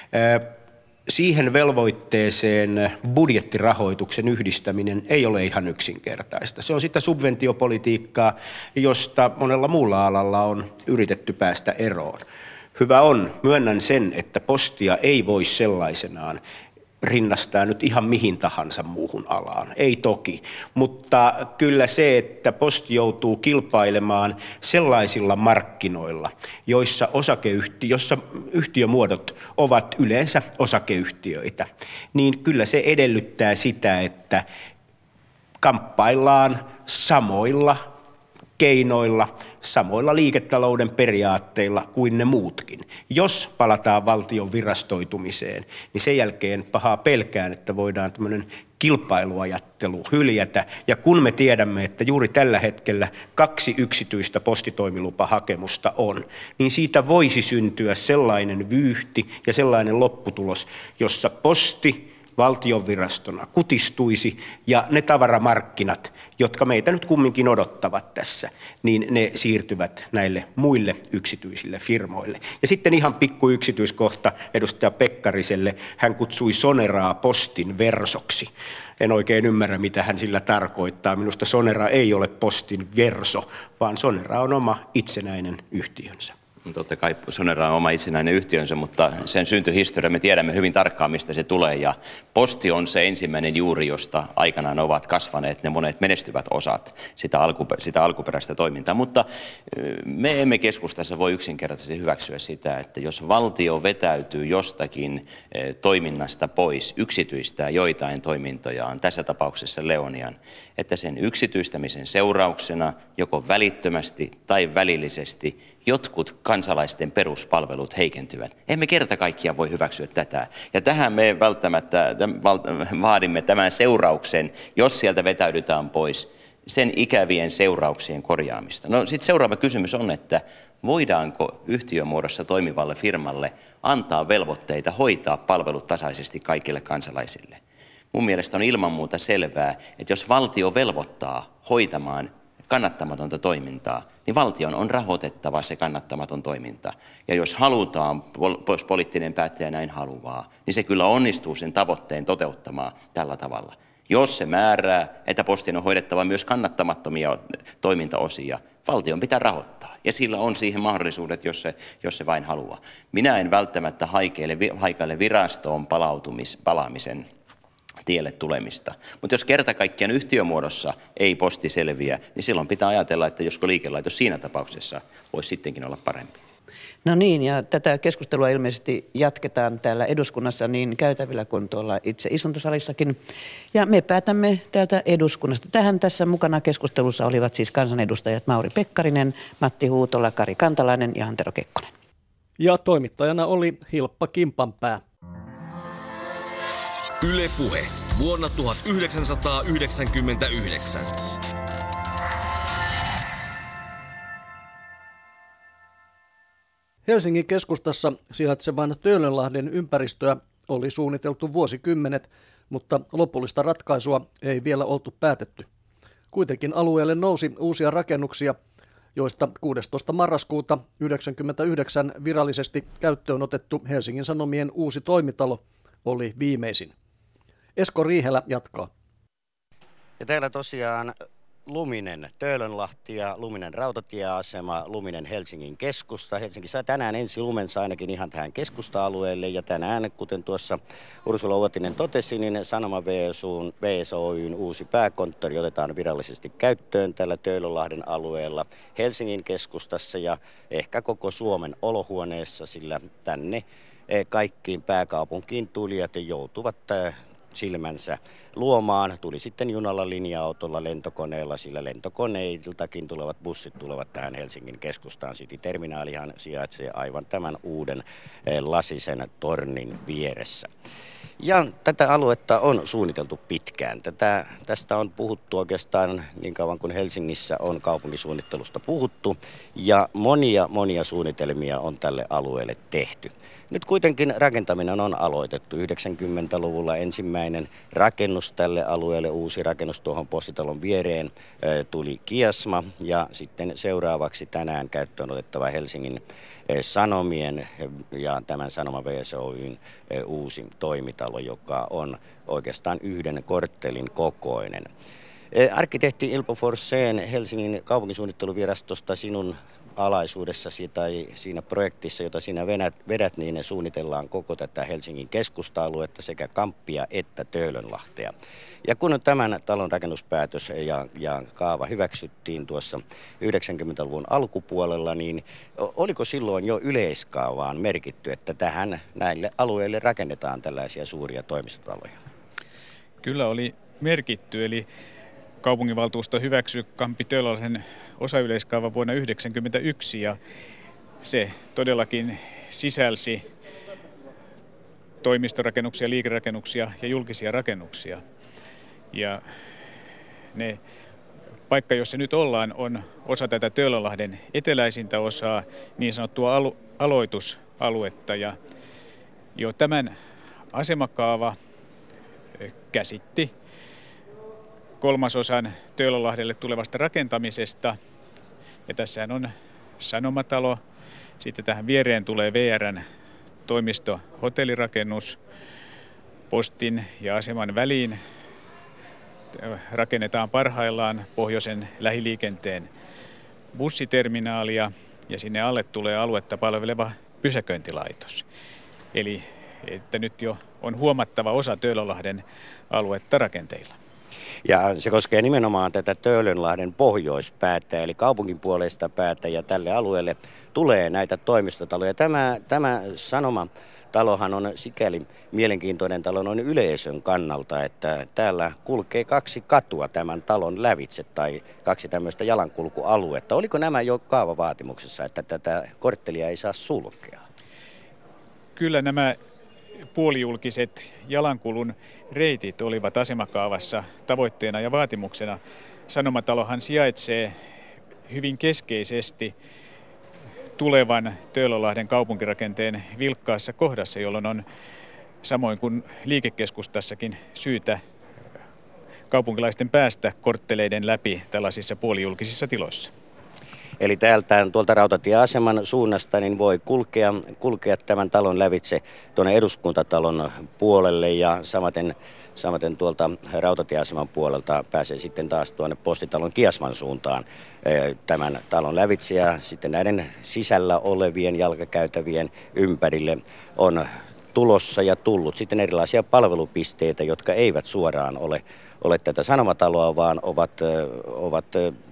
M: Siihen velvoitteeseen budjettirahoituksen yhdistäminen ei ole ihan yksinkertaista. Se on sitä subventiopolitiikkaa, josta monella muulla alalla on yritetty päästä eroon. Hyvä on, myönnän sen, että postia ei voi sellaisenaan rinnastaa nyt ihan mihin tahansa muuhun alaan. Ei toki, mutta kyllä se, että posti joutuu kilpailemaan sellaisilla markkinoilla, joissa yhtiömuodot ovat yleensä osakeyhtiöitä, niin kyllä se edellyttää sitä, että kamppaillaan samoilla keinoilla, samoilla liiketalouden periaatteilla kuin ne muutkin. Jos palataan valtion virastoitumiseen, niin sen jälkeen pahaa pelkään, että voidaan tämmöinen kilpailuajattelu hyljätä. Ja kun me tiedämme, että juuri tällä hetkellä 2 yksityistä postitoimilupahakemusta on, niin siitä voisi syntyä sellainen vyyhti ja sellainen lopputulos, jossa posti valtionvirastona kutistuisi ja ne tavaramarkkinat, jotka meitä nyt kumminkin odottavat tässä, niin ne siirtyvät näille muille yksityisille firmoille. Ja sitten ihan pikku yksityiskohta edustaja Pekkariselle. Hän kutsui Soneraa postin versoksi. En oikein ymmärrä, mitä hän sillä tarkoittaa. Minusta Sonera ei ole postin verso, vaan Sonera on oma itsenäinen yhtiönsä.
J: Totta kai Sonera on oma itsenäinen yhtiönsä, mutta sen syntyhistoria me tiedämme hyvin tarkkaan, mistä se tulee. Ja Posti on se ensimmäinen juuri, josta aikanaan ovat kasvaneet ne monet menestyvät osat sitä alkuperäistä toimintaa. Mutta me emme keskustassa voi yksinkertaisesti hyväksyä sitä, että jos valtio vetäytyy jostakin toiminnasta pois, yksityistää joitain toimintojaan, tässä tapauksessa Leonian, että sen yksityistämisen seurauksena joko välittömästi tai välillisesti jotkut kansalaisten peruspalvelut heikentyvät. Emme kerta kaikkiaan voi hyväksyä tätä. Ja tähän me välttämättä vaadimme tämän seurauksen, jos sieltä vetäydytään pois, sen ikävien seurauksien korjaamista. No sitten seuraava kysymys on, että voidaanko yhtiömuodossa toimivalle firmalle antaa velvoitteita hoitaa palvelut tasaisesti kaikille kansalaisille? Mun mielestä on ilman muuta selvää, että jos valtio velvoittaa hoitamaan kannattamatonta toimintaa, niin valtion on rahoitettava se kannattamaton toiminta. Ja jos halutaan, jos poliittinen päättäjä näin haluaa, niin se kyllä onnistuu sen tavoitteen toteuttamaan tällä tavalla. Jos se määrää, että Postin on hoidettava myös kannattamattomia toimintaosia, valtion pitää rahoittaa. Ja sillä on siihen mahdollisuudet, jos se vain haluaa. Minä en välttämättä haikaile virastoon palaamisen tielle tulemista. Mutta jos kerta kaikkiaan yhtiömuodossa ei Posti selviä, niin silloin pitää ajatella, että josko liikelaitos siinä tapauksessa voisi sittenkin olla parempi.
I: No niin, ja tätä keskustelua ilmeisesti jatketaan täällä eduskunnassa niin käytävillä kuin tuolla itse istuntosalissakin. Ja me päätämme täältä eduskunnasta. Tähän tässä mukana keskustelussa olivat siis kansanedustajat Mauri Pekkarinen, Matti Huutola, Kari Kantalainen ja Antero Kekkonen.
C: Ja toimittajana oli Hilppa Kimpanpää.
B: Yle Puhe vuonna 1999.
C: Helsingin keskustassa sijaitsevan Töölönlahden ympäristöä oli suunniteltu vuosikymmenet, mutta lopullista ratkaisua ei vielä oltu päätetty. Kuitenkin alueelle nousi uusia rakennuksia, joista 16. marraskuuta 1999 virallisesti käyttöön otettu Helsingin Sanomien uusi toimitalo oli viimeisin. Esko Riihelä jatkaa.
N: Ja täällä tosiaan Luminen Töölönlahti ja Luminen rautatieasema, Luminen Helsingin keskusta. Helsinki saa tänään ensi lumensa ainakin ihan tähän keskusta-alueelle ja tänään, kuten tuossa Ursula Uotinen totesi, niin Sanoma VSOY:n uusi pääkonttori otetaan virallisesti käyttöön tällä Töölönlahden alueella Helsingin keskustassa ja ehkä koko Suomen olohuoneessa, sillä tänne kaikkiin pääkaupunkiin tulijat joutuvat silmänsä luomaan. Tuli sitten junalla, linja-autolla, lentokoneella, sillä lentokoneiltakin tulevat bussit tulevat tähän Helsingin keskustaan. City-terminaalihan sijaitsee aivan tämän uuden lasisen tornin vieressä. Ja tätä aluetta on suunniteltu pitkään. Tästä on puhuttu oikeastaan niin kauan kuin Helsingissä on kaupunkisuunnittelusta puhuttu ja monia suunnitelmia on tälle alueelle tehty. Nyt kuitenkin rakentaminen on aloitettu. 90-luvulla ensimmäinen rakennus tälle alueelle, uusi rakennus tuohon Postitalon viereen tuli Kiasma ja sitten seuraavaksi tänään käyttöön otettava Helsingin Sanomien ja tämän Sanoma VSOY:n uusi toimitalo, joka on oikeastaan yhden korttelin kokoinen. Arkkitehti Ilpo Forsén Helsingin kaupunkisuunnitteluvirastosta, sinun alaisuudessasi tai siinä projektissa, jota sinä vedät, niin suunnitellaan koko tätä Helsingin keskusta-aluetta sekä Kamppia että Töölönlahtea. Ja kun tämän talon rakennuspäätös ja kaava hyväksyttiin tuossa 90-luvun alkupuolella, niin oliko silloin jo yleiskaavaan merkitty, että näille alueille rakennetaan tällaisia suuria toimistotaloja?
O: Kyllä oli merkitty, eli kaupunginvaltuusto hyväksyi Kamppi-Töölönlahden osayleiskaavan vuonna 1991 ja se todellakin sisälsi toimistorakennuksia, liikerakennuksia ja julkisia rakennuksia. Ja paikka, jossa nyt ollaan, on osa tätä Töölönlahden eteläisintä osaa, niin sanottua aloitusaluetta. Ja jo tämän asemakaava käsitti 1/3 Töölönlahdelle tulevasta rakentamisesta. Ja tässähän on Sanomatalo, sitten tähän viereen tulee VR:n toimisto-hotellirakennus, Postin ja aseman väliin rakennetaan parhaillaan pohjoisen lähiliikenteen bussiterminaalia ja sinne alle tulee aluetta palveleva pysäköintilaitos. Eli että nyt jo on huomattava osa Töölönlahden aluetta rakenteilla.
N: Ja se koskee nimenomaan tätä Töölönlahden pohjoispäätä, eli kaupungin puolesta päätä, ja tälle alueelle tulee näitä toimistotaloja. Tämä Sanomatalohan on sikäli mielenkiintoinen talo noin yleisön kannalta, että täällä kulkee 2 katua tämän talon lävitse tai 2 tämmöistä jalankulkualuetta. Oliko nämä jo kaavavaatimuksessa, että tätä korttelia ei saa sulkea?
O: Kyllä nämä puolijulkiset jalankulun reitit olivat asemakaavassa tavoitteena ja vaatimuksena. Sanomatalohan sijaitsee hyvin keskeisesti tulevan Töölönlahden kaupunkirakenteen vilkkaassa kohdassa, jolloin on samoin kuin liikekeskustassakin syytä kaupunkilaisten päästä kortteleiden läpi tällaisissa puolijulkisissa tiloissa.
N: Eli tuolta rautatieaseman suunnasta niin voi kulkea tämän talon lävitse tuonne eduskuntatalon puolelle ja samaten tuolta rautatieaseman puolelta pääsee sitten taas tuonne postitalon Kiasman suuntaan tämän talon lävitse ja sitten näiden sisällä olevien jalkakäytävien ympärille on tulossa ja tullut sitten erilaisia palvelupisteitä, jotka eivät suoraan ole tätä Sanomataloa, vaan ovat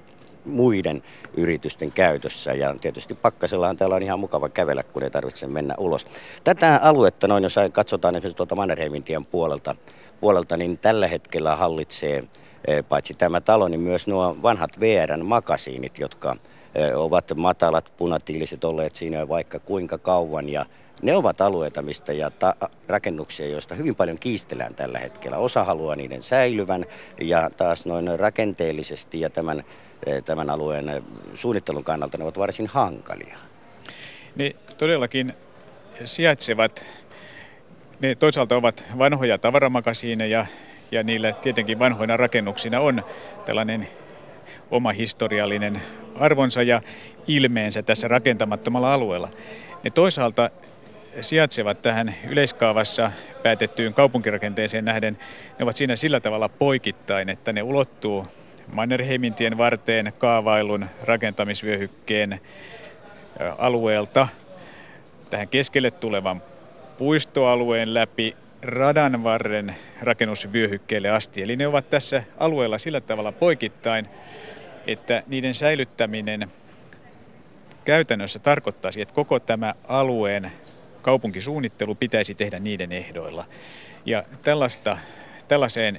N: muiden yritysten käytössä ja tietysti Pakkasellahan täällä on ihan mukava kävellä, kun ei tarvitse mennä ulos. Tätä aluetta noin, jos katsotaan esimerkiksi tuolta Mannerheimintien puolelta, niin tällä hetkellä hallitsee paitsi tämä talo, niin myös nuo vanhat VR:n makasiinit, jotka ovat matalat punatiiliset olleet siinä vaikka kuinka kauan ja ne ovat alueita, mistä rakennuksia, joista hyvin paljon kiistellään tällä hetkellä. Osa haluaa niiden säilyvän ja taas noin rakenteellisesti ja tämän alueen suunnittelun kannalta ne ovat varsin hankalia.
O: Ne todellakin sijaitsevat, ne toisaalta ovat vanhoja tavaramakasiineja ja niillä tietenkin vanhoina rakennuksina on tällainen oma historiallinen arvonsa ja ilmeensä tässä rakentamattomalla alueella. Ne toisaalta sijaitsevat tähän yleiskaavassa päätettyyn kaupunkirakenteeseen nähden, ne ovat siinä sillä tavalla poikittain, että ne ulottuu Mannerheimintien varteen kaavailun rakentamisvyöhykkeen alueelta tähän keskelle tulevan puistoalueen läpi radanvarren rakennusvyöhykkeelle asti. Eli ne ovat tässä alueella sillä tavalla poikittain, että niiden säilyttäminen käytännössä tarkoittaisi, että koko tämä alueen kaupunkisuunnittelu pitäisi tehdä niiden ehdoilla. Ja tällaiseen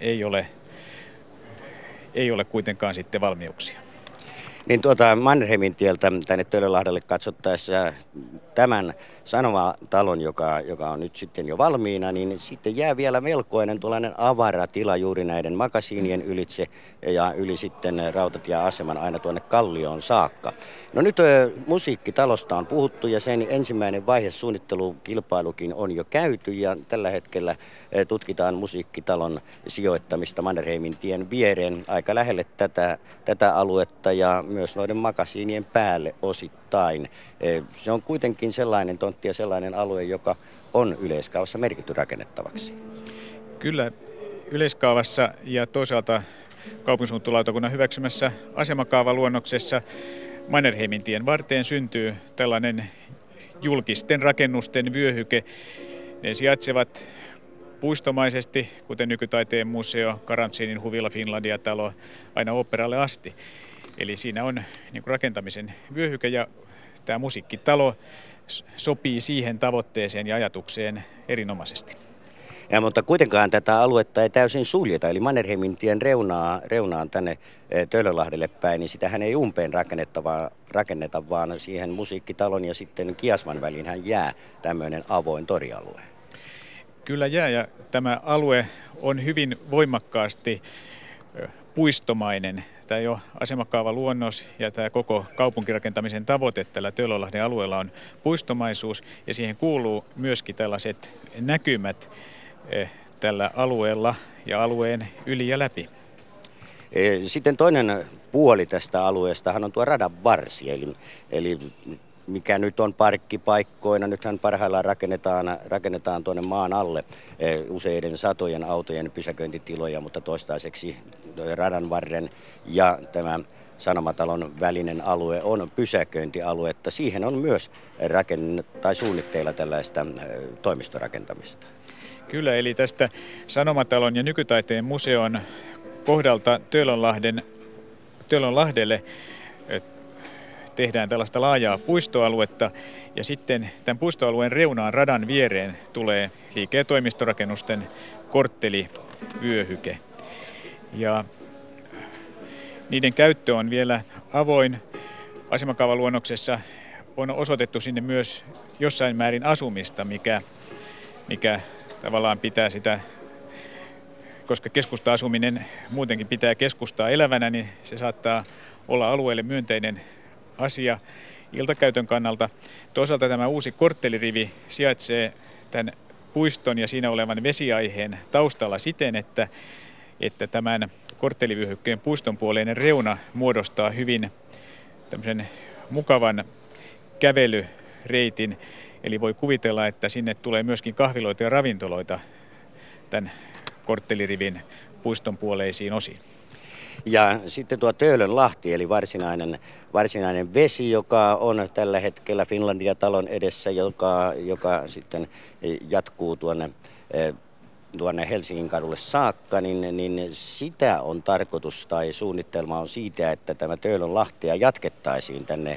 O: ei ole kuitenkaan sitten valmiuksia.
N: Niin Mannerheimintieltä tänne Töölönlahdelle katsottaessa tämän Sanomatalon, joka on nyt sitten jo valmiina, niin sitten jää vielä melkoinen tuollainen avaratila juuri näiden makasiinien ylitse ja yli sitten rautatieaseman aina tuonne Kallioon saakka. No nyt musiikkitalosta on puhuttu ja sen ensimmäinen vaihe suunnittelukilpailukin on jo käyty ja tällä hetkellä tutkitaan musiikkitalon sijoittamista Mannerheimintien viereen aika lähelle tätä aluetta ja myös noiden makasiinien päälle osittain. Se on kuitenkin sellainen tontti ja sellainen alue, joka on yleiskaavassa merkitty rakennettavaksi.
O: Kyllä yleiskaavassa ja toisaalta kaupunkisuunnittelulautakunnan hyväksymässä asemakaavaluonnoksessa Mannerheimintien varteen syntyy tällainen julkisten rakennusten vyöhyke. Ne sijaitsevat puistomaisesti, kuten Nykytaiteen museo, Karantsinin huvila, Finlandia-talo, aina oopperalle asti. Eli siinä on niin kuin rakentamisen vyöhyke ja tämä musiikkitalo sopii siihen tavoitteeseen ja ajatukseen erinomaisesti.
N: Ja, mutta kuitenkaan tätä aluetta ei täysin suljeta, eli Mannerheimintien reunaan tänne Töölönlahdelle päin, niin sitähän ei umpeen rakenneta, vaan siihen musiikkitalon ja sitten Kiasman väliinhän jää tämmöinen avoin torialue.
O: Kyllä jää, ja tämä alue on hyvin voimakkaasti puistomainen. Tämä jo asemakaavaluonnos ja tämä koko kaupunkirakentamisen tavoite tällä Töölönlahden alueella on puistomaisuus, ja siihen kuuluu myöskin tällaiset näkymät tällä alueella ja alueen yli ja läpi.
N: Sitten toinen puoli tästä alueestahan on tuo radan varsi, eli mikä nyt on parkkipaikkoina. Nythän parhaillaan rakennetaan tuonne maan alle useiden satojen autojen pysäköintitiloja, mutta toistaiseksi radan varren ja tämä Sanomatalon välinen alue on pysäköintialue, että siihen on myös suunnitteilla tällaista toimistorakentamista.
O: Kyllä, eli tästä Sanomatalon ja Nykytaiteen museon kohdalta Töölönlahdelle tehdään tällaista laajaa puistoaluetta ja sitten tämän puistoalueen reunaan radan viereen tulee liike- ja toimistorakennusten korttelivyöhyke. Ja niiden käyttö on vielä avoin. Asemakaavaluonnoksessa on osoitettu sinne myös jossain määrin asumista, mikä tavallaan pitää sitä, koska keskusta-asuminen muutenkin pitää keskustaa elävänä, niin se saattaa olla alueelle myönteinen asia iltakäytön kannalta. Toisaalta tämä uusi korttelirivi sijaitsee tämän puiston ja siinä olevan vesiaiheen taustalla siten, että tämän korttelivyöhykkeen puistonpuoleinen reuna muodostaa hyvin tämmöisen mukavan kävelyreitin. Eli voi kuvitella, että sinne tulee myöskin kahviloita ja ravintoloita tämän korttelirivin puistonpuoleisiin osiin.
N: Ja sitten tuo Töölönlahti, eli varsinainen vesi, joka on tällä hetkellä Finlandia-talon edessä, joka sitten jatkuu tuonne Helsingin kadulle saakka, niin sitä on tarkoitus tai suunnitelma on siitä, että tämä Töölönlahtia jatkettaisiin tänne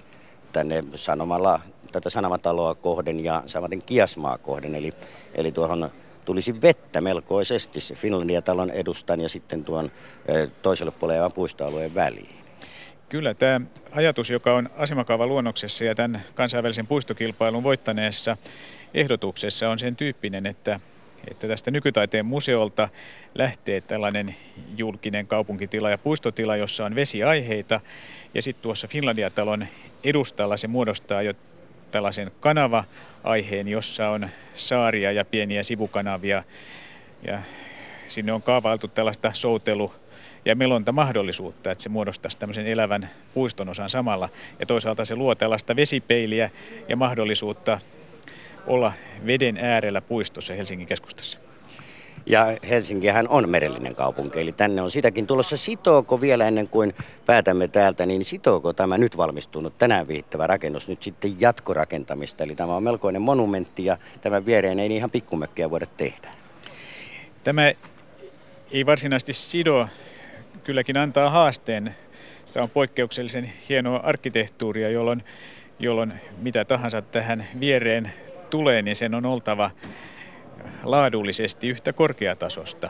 N: tätä Sanomataloa kohden ja samaten Kiasmaa kohden, eli tuohon tulisi vettä melkoisesti se Finlandia-talon edustan ja sitten tuon toiselle puolelle puistoalueen väliin.
O: Kyllä tämä ajatus, joka on asemakaavaluonnoksessa ja tämän kansainvälisen puistokilpailun voittaneessa ehdotuksessa on sen tyyppinen, että tästä Nykytaiteen museolta lähtee tällainen julkinen kaupunkitila ja puistotila, jossa on vesiaiheita ja sitten tuossa Finlandia-talon edustalla se muodostaa jo tällaisen kanava-aiheen, jossa on saaria ja pieniä sivukanavia ja sinne on kaavailtu tällaista soutelu- ja melontamahdollisuutta, että se muodostaisi tämmöisen elävän puiston osan samalla ja toisaalta se luo tällaista vesipeiliä ja mahdollisuutta olla veden äärellä puistossa Helsingin keskustassa.
N: Ja Helsinkihän on merellinen kaupunki, eli tänne on sitäkin tulossa. Sitooko vielä ennen kuin päätämme täältä, niin sitooko tämä nyt valmistunut tänään viittävä rakennus nyt sitten jatkorakentamista? Eli tämä on melkoinen monumentti ja tämän viereen ei ihan pikkumökkiä voida tehdä.
O: Tämä ei varsinaisesti sido, kylläkin antaa haasteen. Tämä on poikkeuksellisen hienoa arkkitehtuuria, jolloin mitä tahansa tähän viereen tulee, niin sen on oltava laadullisesti yhtä korkeatasosta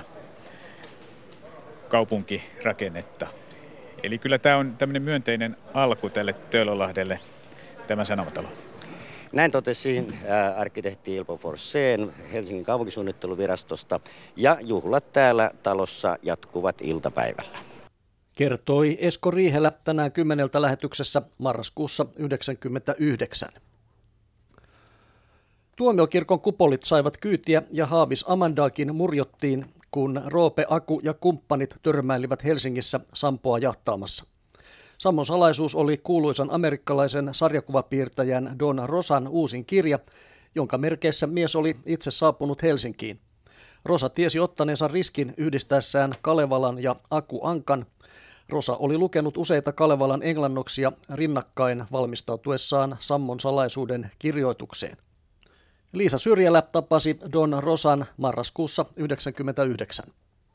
O: kaupunkirakennetta. Eli kyllä tämä on tämmöinen myönteinen alku tälle Töölönlahdelle, tämä Sanomatalo.
N: Näin totesi arkkitehti Ilpo Forsén Helsingin kaupunkisuunnitteluvirastosta ja juhlat täällä talossa jatkuvat iltapäivällä.
C: Kertoi Esko Riihelä tänään 10 lähetyksessä marraskuussa 1999. Tuomiokirkon kupolit saivat kyytiä ja Haavis Amandaakin murjottiin, kun Roope, Aku ja kumppanit törmäilivät Helsingissä sampoa jahtaamassa. Sammon salaisuus oli kuuluisan amerikkalaisen sarjakuvapiirtäjän Don Rosan uusin kirja, jonka merkeissä mies oli itse saapunut Helsinkiin. Rosa tiesi ottaneensa riskin yhdistäessään Kalevalan ja Aku Ankan. Rosa oli lukenut useita Kalevalan englannoksia rinnakkain valmistautuessaan Sammon salaisuuden kirjoitukseen. Liisa Syrjälä tapasi Don Rosan marraskuussa 1999.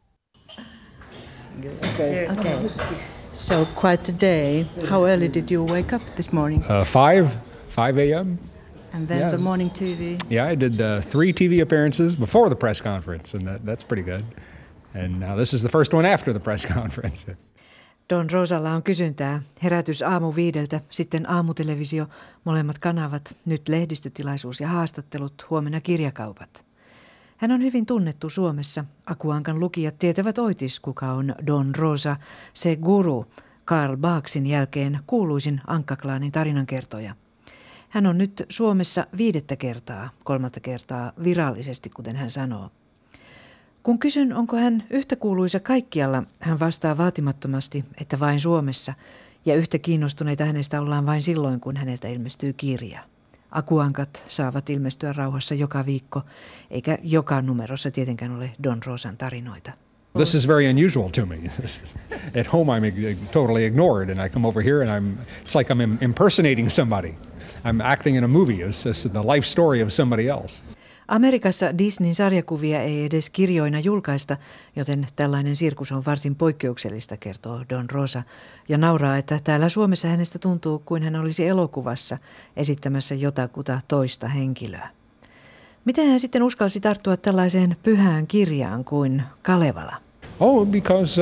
P: Okay. So quite a day. How early did you wake up this morning?
Q: 5 a.m.
P: And then the morning TV?
Q: Yeah, I did 3 TV appearances before the press conference, and that's pretty good. And now this is the first one after the press conference.
R: Don Rosalla on kysyntää. Herätys aamu 5, sitten aamutelevisio, molemmat kanavat, nyt lehdistötilaisuus ja haastattelut, huomenna kirjakaupat. Hän on hyvin tunnettu Suomessa. Aku Ankan lukijat tietävät oitis, kuka on Don Rosa, se guru, Karl Barksin jälkeen kuuluisin Ankkaklaanin tarinankertoja. Hän on nyt Suomessa 5. kertaa, 3. kertaa virallisesti, kuten hän sanoo. Kun kysyn, onko hän yhtä kuuluisa kaikkialla, hän vastaa vaatimattomasti, että vain Suomessa, ja yhtä kiinnostuneita hänestä ollaan vain silloin, kun häneltä ilmestyy kirja. Aku Ankat saavat ilmestyä rauhassa joka viikko, eikä joka numerossa tietenkään ole Don Rosan tarinoita.
Q: This is very unusual to me. At home I'm totally ignored, and I come over here and it's like I'm impersonating somebody. I'm acting in a movie. It's just the life story of somebody else.
R: Amerikassa Disneyn sarjakuvia ei edes kirjoina julkaista, joten tällainen sirkus on varsin poikkeuksellista, kertoo Don Rosa. Ja nauraa, että täällä Suomessa hänestä tuntuu kuin hän olisi elokuvassa esittämässä jotakuta toista henkilöä. Miten hän sitten uskalsi tarttua tällaiseen pyhään kirjaan kuin Kalevala?
Q: Oh, because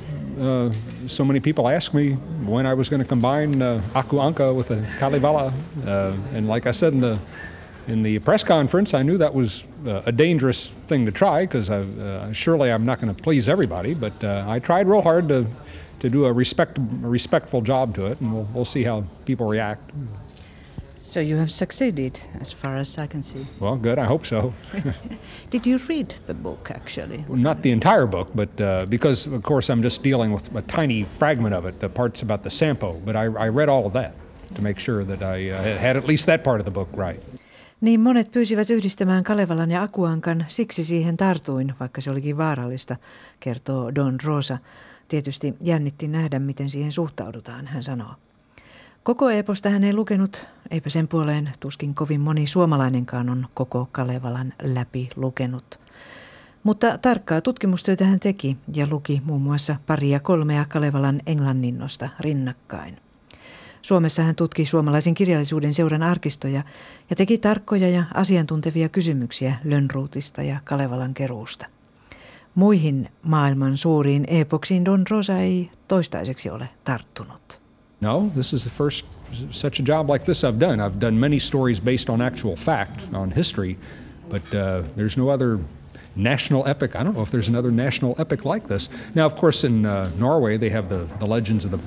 Q: so many people asked me when I was going to combine Aku Ankka with the Kalevala. And like I said in the press conference, I knew that was a dangerous thing to try because surely I'm not going to please everybody. But I tried real hard to do a respectful job to it, and we'll see how people react.
P: So you have succeeded, as far as I can see.
Q: Well, good. I hope so.
P: Did you read the book, actually?
Q: Well, not the entire book, but because, of course, I'm just dealing with a tiny fragment of it, the parts about the Sampo. But I read all of that to make sure that I had at least that part of the book right.
R: Niin monet pyysivät yhdistämään Kalevalan ja Aku Ankan, siksi siihen tartuin, vaikka se olikin vaarallista, kertoo Don Rosa. Tietysti jännitti nähdä, miten siihen suhtaudutaan, hän sanoo. Koko eposta hän ei lukenut, eipä sen puoleen tuskin kovin moni suomalainenkaan on koko Kalevalan läpi lukenut. Mutta tarkkaa tutkimustyötä hän teki ja luki muun muassa 2 ja 3 Kalevalan englanninnosta rinnakkain. Suomessa hän tutki Suomalaisen kirjallisuuden seuran arkistoja ja teki tarkkoja ja asiantuntevia kysymyksiä Lönnrotista ja Kalevalan keruusta. Muihin maailman suuriin epoksiin Don Rosa ei toistaiseksi ole tarttunut.
Q: No, this is the first such a job like this I've done. I've done many stories based on actual fact, on history, but there's no other national epic. I don't know if there's another national epic like this. Now, of course, in Norway they have the legends of the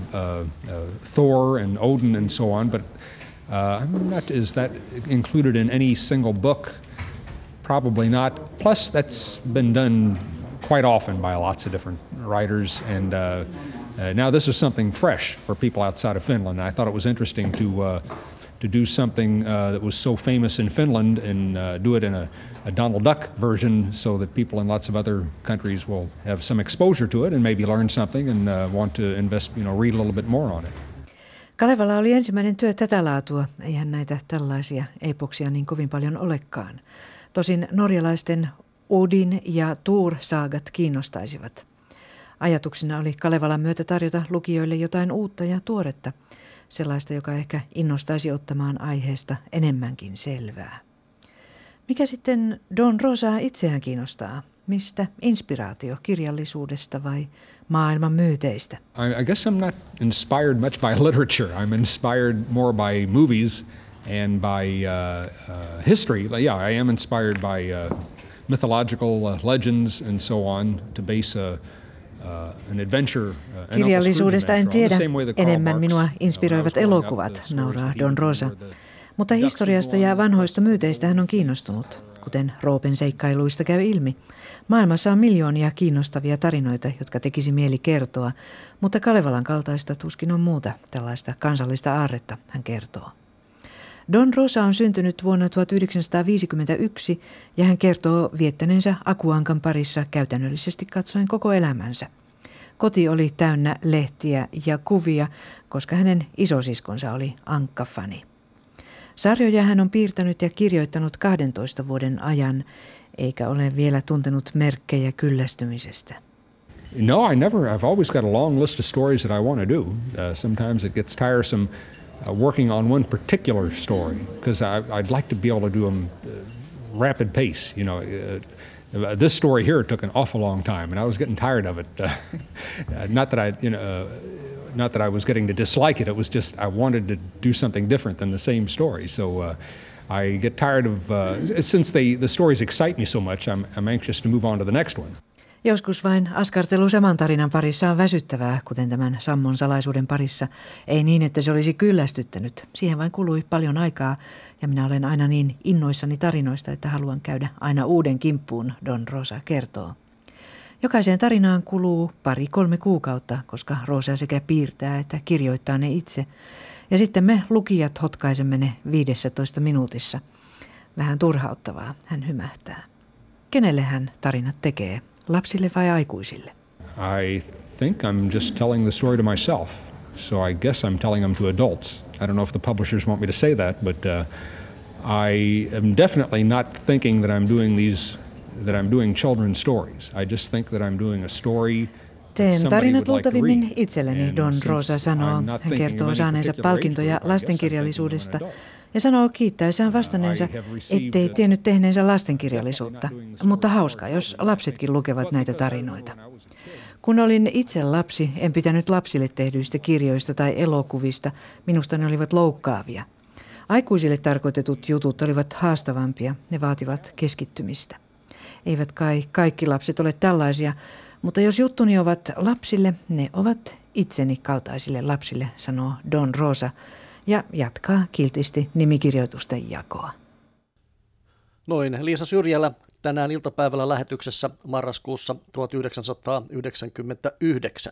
Q: Thor and Odin and so on, but I'm not. Is that included in any single book? Probably not. Plus, that's been done quite often by lots of different writers, and now this is something fresh for people outside of Finland. I thought it was interesting to do something that was so famous in Finland and do it in a Donald Duck version so that people in lots of other countries will have some exposure to it and maybe learn something and want to invest, read a little bit more on it.
R: Kalevala oli ensimmäinen työ tätä laatua. Eihän näitä tällaisia epoksia niin kovin paljon olekaan. Tosin norjalaisten Odin ja Thor-saagat kiinnostaisivat. Ajatuksena oli Kalevalan myötä tarjota lukijoille jotain uutta ja tuoretta, sellaista, joka ehkä innostaisi ottamaan aiheesta enemmänkin selvää. Mikä sitten Don Rosaa itseään kiinnostaa? Mistä inspiraatio, kirjallisuudesta vai maailman myyteistä?
Q: I guess I'm not inspired much by literature. I'm inspired more by movies and by history. Yeah, I am inspired by mythological legends and so on to base an adventure.
R: Kirjallisuudesta en tiedä. Enemmän minua inspiroivat elokuvat, nauraa Don Rosa. Mutta historiasta ja vanhoista myyteistä hän on kiinnostunut, kuten Roopen seikkailuista käy ilmi. Maailmassa on miljoonia kiinnostavia tarinoita, jotka tekisi mieli kertoa, mutta Kalevalan kaltaista tuskin on muuta tällaista kansallista aarretta, hän kertoo. Don Rosa on syntynyt vuonna 1951 ja hän kertoo viettäneensä Aku Ankan parissa käytännöllisesti katsoen koko elämänsä. Koti oli täynnä lehtiä ja kuvia, koska hänen isosiskonsa oli Ankka-fani. Sarjoja hän on piirtänyt ja kirjoittanut 12 vuoden ajan, eikä ole vielä tuntenut merkkejä kyllästymisestä.
Q: No, I never. I've always got a long list of stories that I want to do. Sometimes it gets tiresome working on one particular story because I'd like to be able to do them rapid pace. This story here took an awful long time, and I was getting tired of it. Not that I was getting to dislike it. It was just I wanted to do something different than the same story. So I get tired of since the stories excite me so much. I'm anxious to move on to the next one.
R: Joskus vain askartelu saman tarinan parissa on väsyttävää, kuten tämän Sammon salaisuuden parissa. Ei niin, että se olisi kyllästyttänyt. Siihen vain kului paljon aikaa ja minä olen aina niin innoissani tarinoista, että haluan käydä aina uuden kimppuun, Don Rosa kertoo. Jokaiseen tarinaan kuluu 2-3 kuukautta, koska Rosa sekä piirtää että kirjoittaa ne itse. Ja sitten me lukijat hotkaisemme ne 15 minuutissa. Vähän turhauttavaa, hän hymähtää. Kenelle hän tarinat tekee, lapsille vai aikuisille?
Q: I think I'm just telling the story to myself. So I guess I'm telling them to adults. I don't know if the publishers want me to say that, but I am definitely not thinking that I'm doing children's stories. I just think that I'm doing a story.
R: Teen tarinat luultavimmin itselleni, Don Rosa sanoo. Hän kertoo saaneensa palkintoja lastenkirjallisuudesta ja sanoo kiittäessään vastanneensa, ettei tiennyt tehneensä lastenkirjallisuutta. Mutta hauskaa, jos lapsetkin lukevat näitä tarinoita. Kun olin itse lapsi, en pitänyt lapsille tehdyistä kirjoista tai elokuvista. Minusta ne olivat loukkaavia. Aikuisille tarkoitetut jutut olivat haastavampia. Ne vaativat keskittymistä. Eivät kai kaikki lapset ole tällaisia, mutta jos juttuni ovat lapsille, ne ovat itseni kaltaisille lapsille, sanoo Don Rosa ja jatkaa kiltisti nimikirjoitusten jakoa.
C: Noin Liisa Syrjälä tänään iltapäivällä lähetyksessä marraskuussa 1999.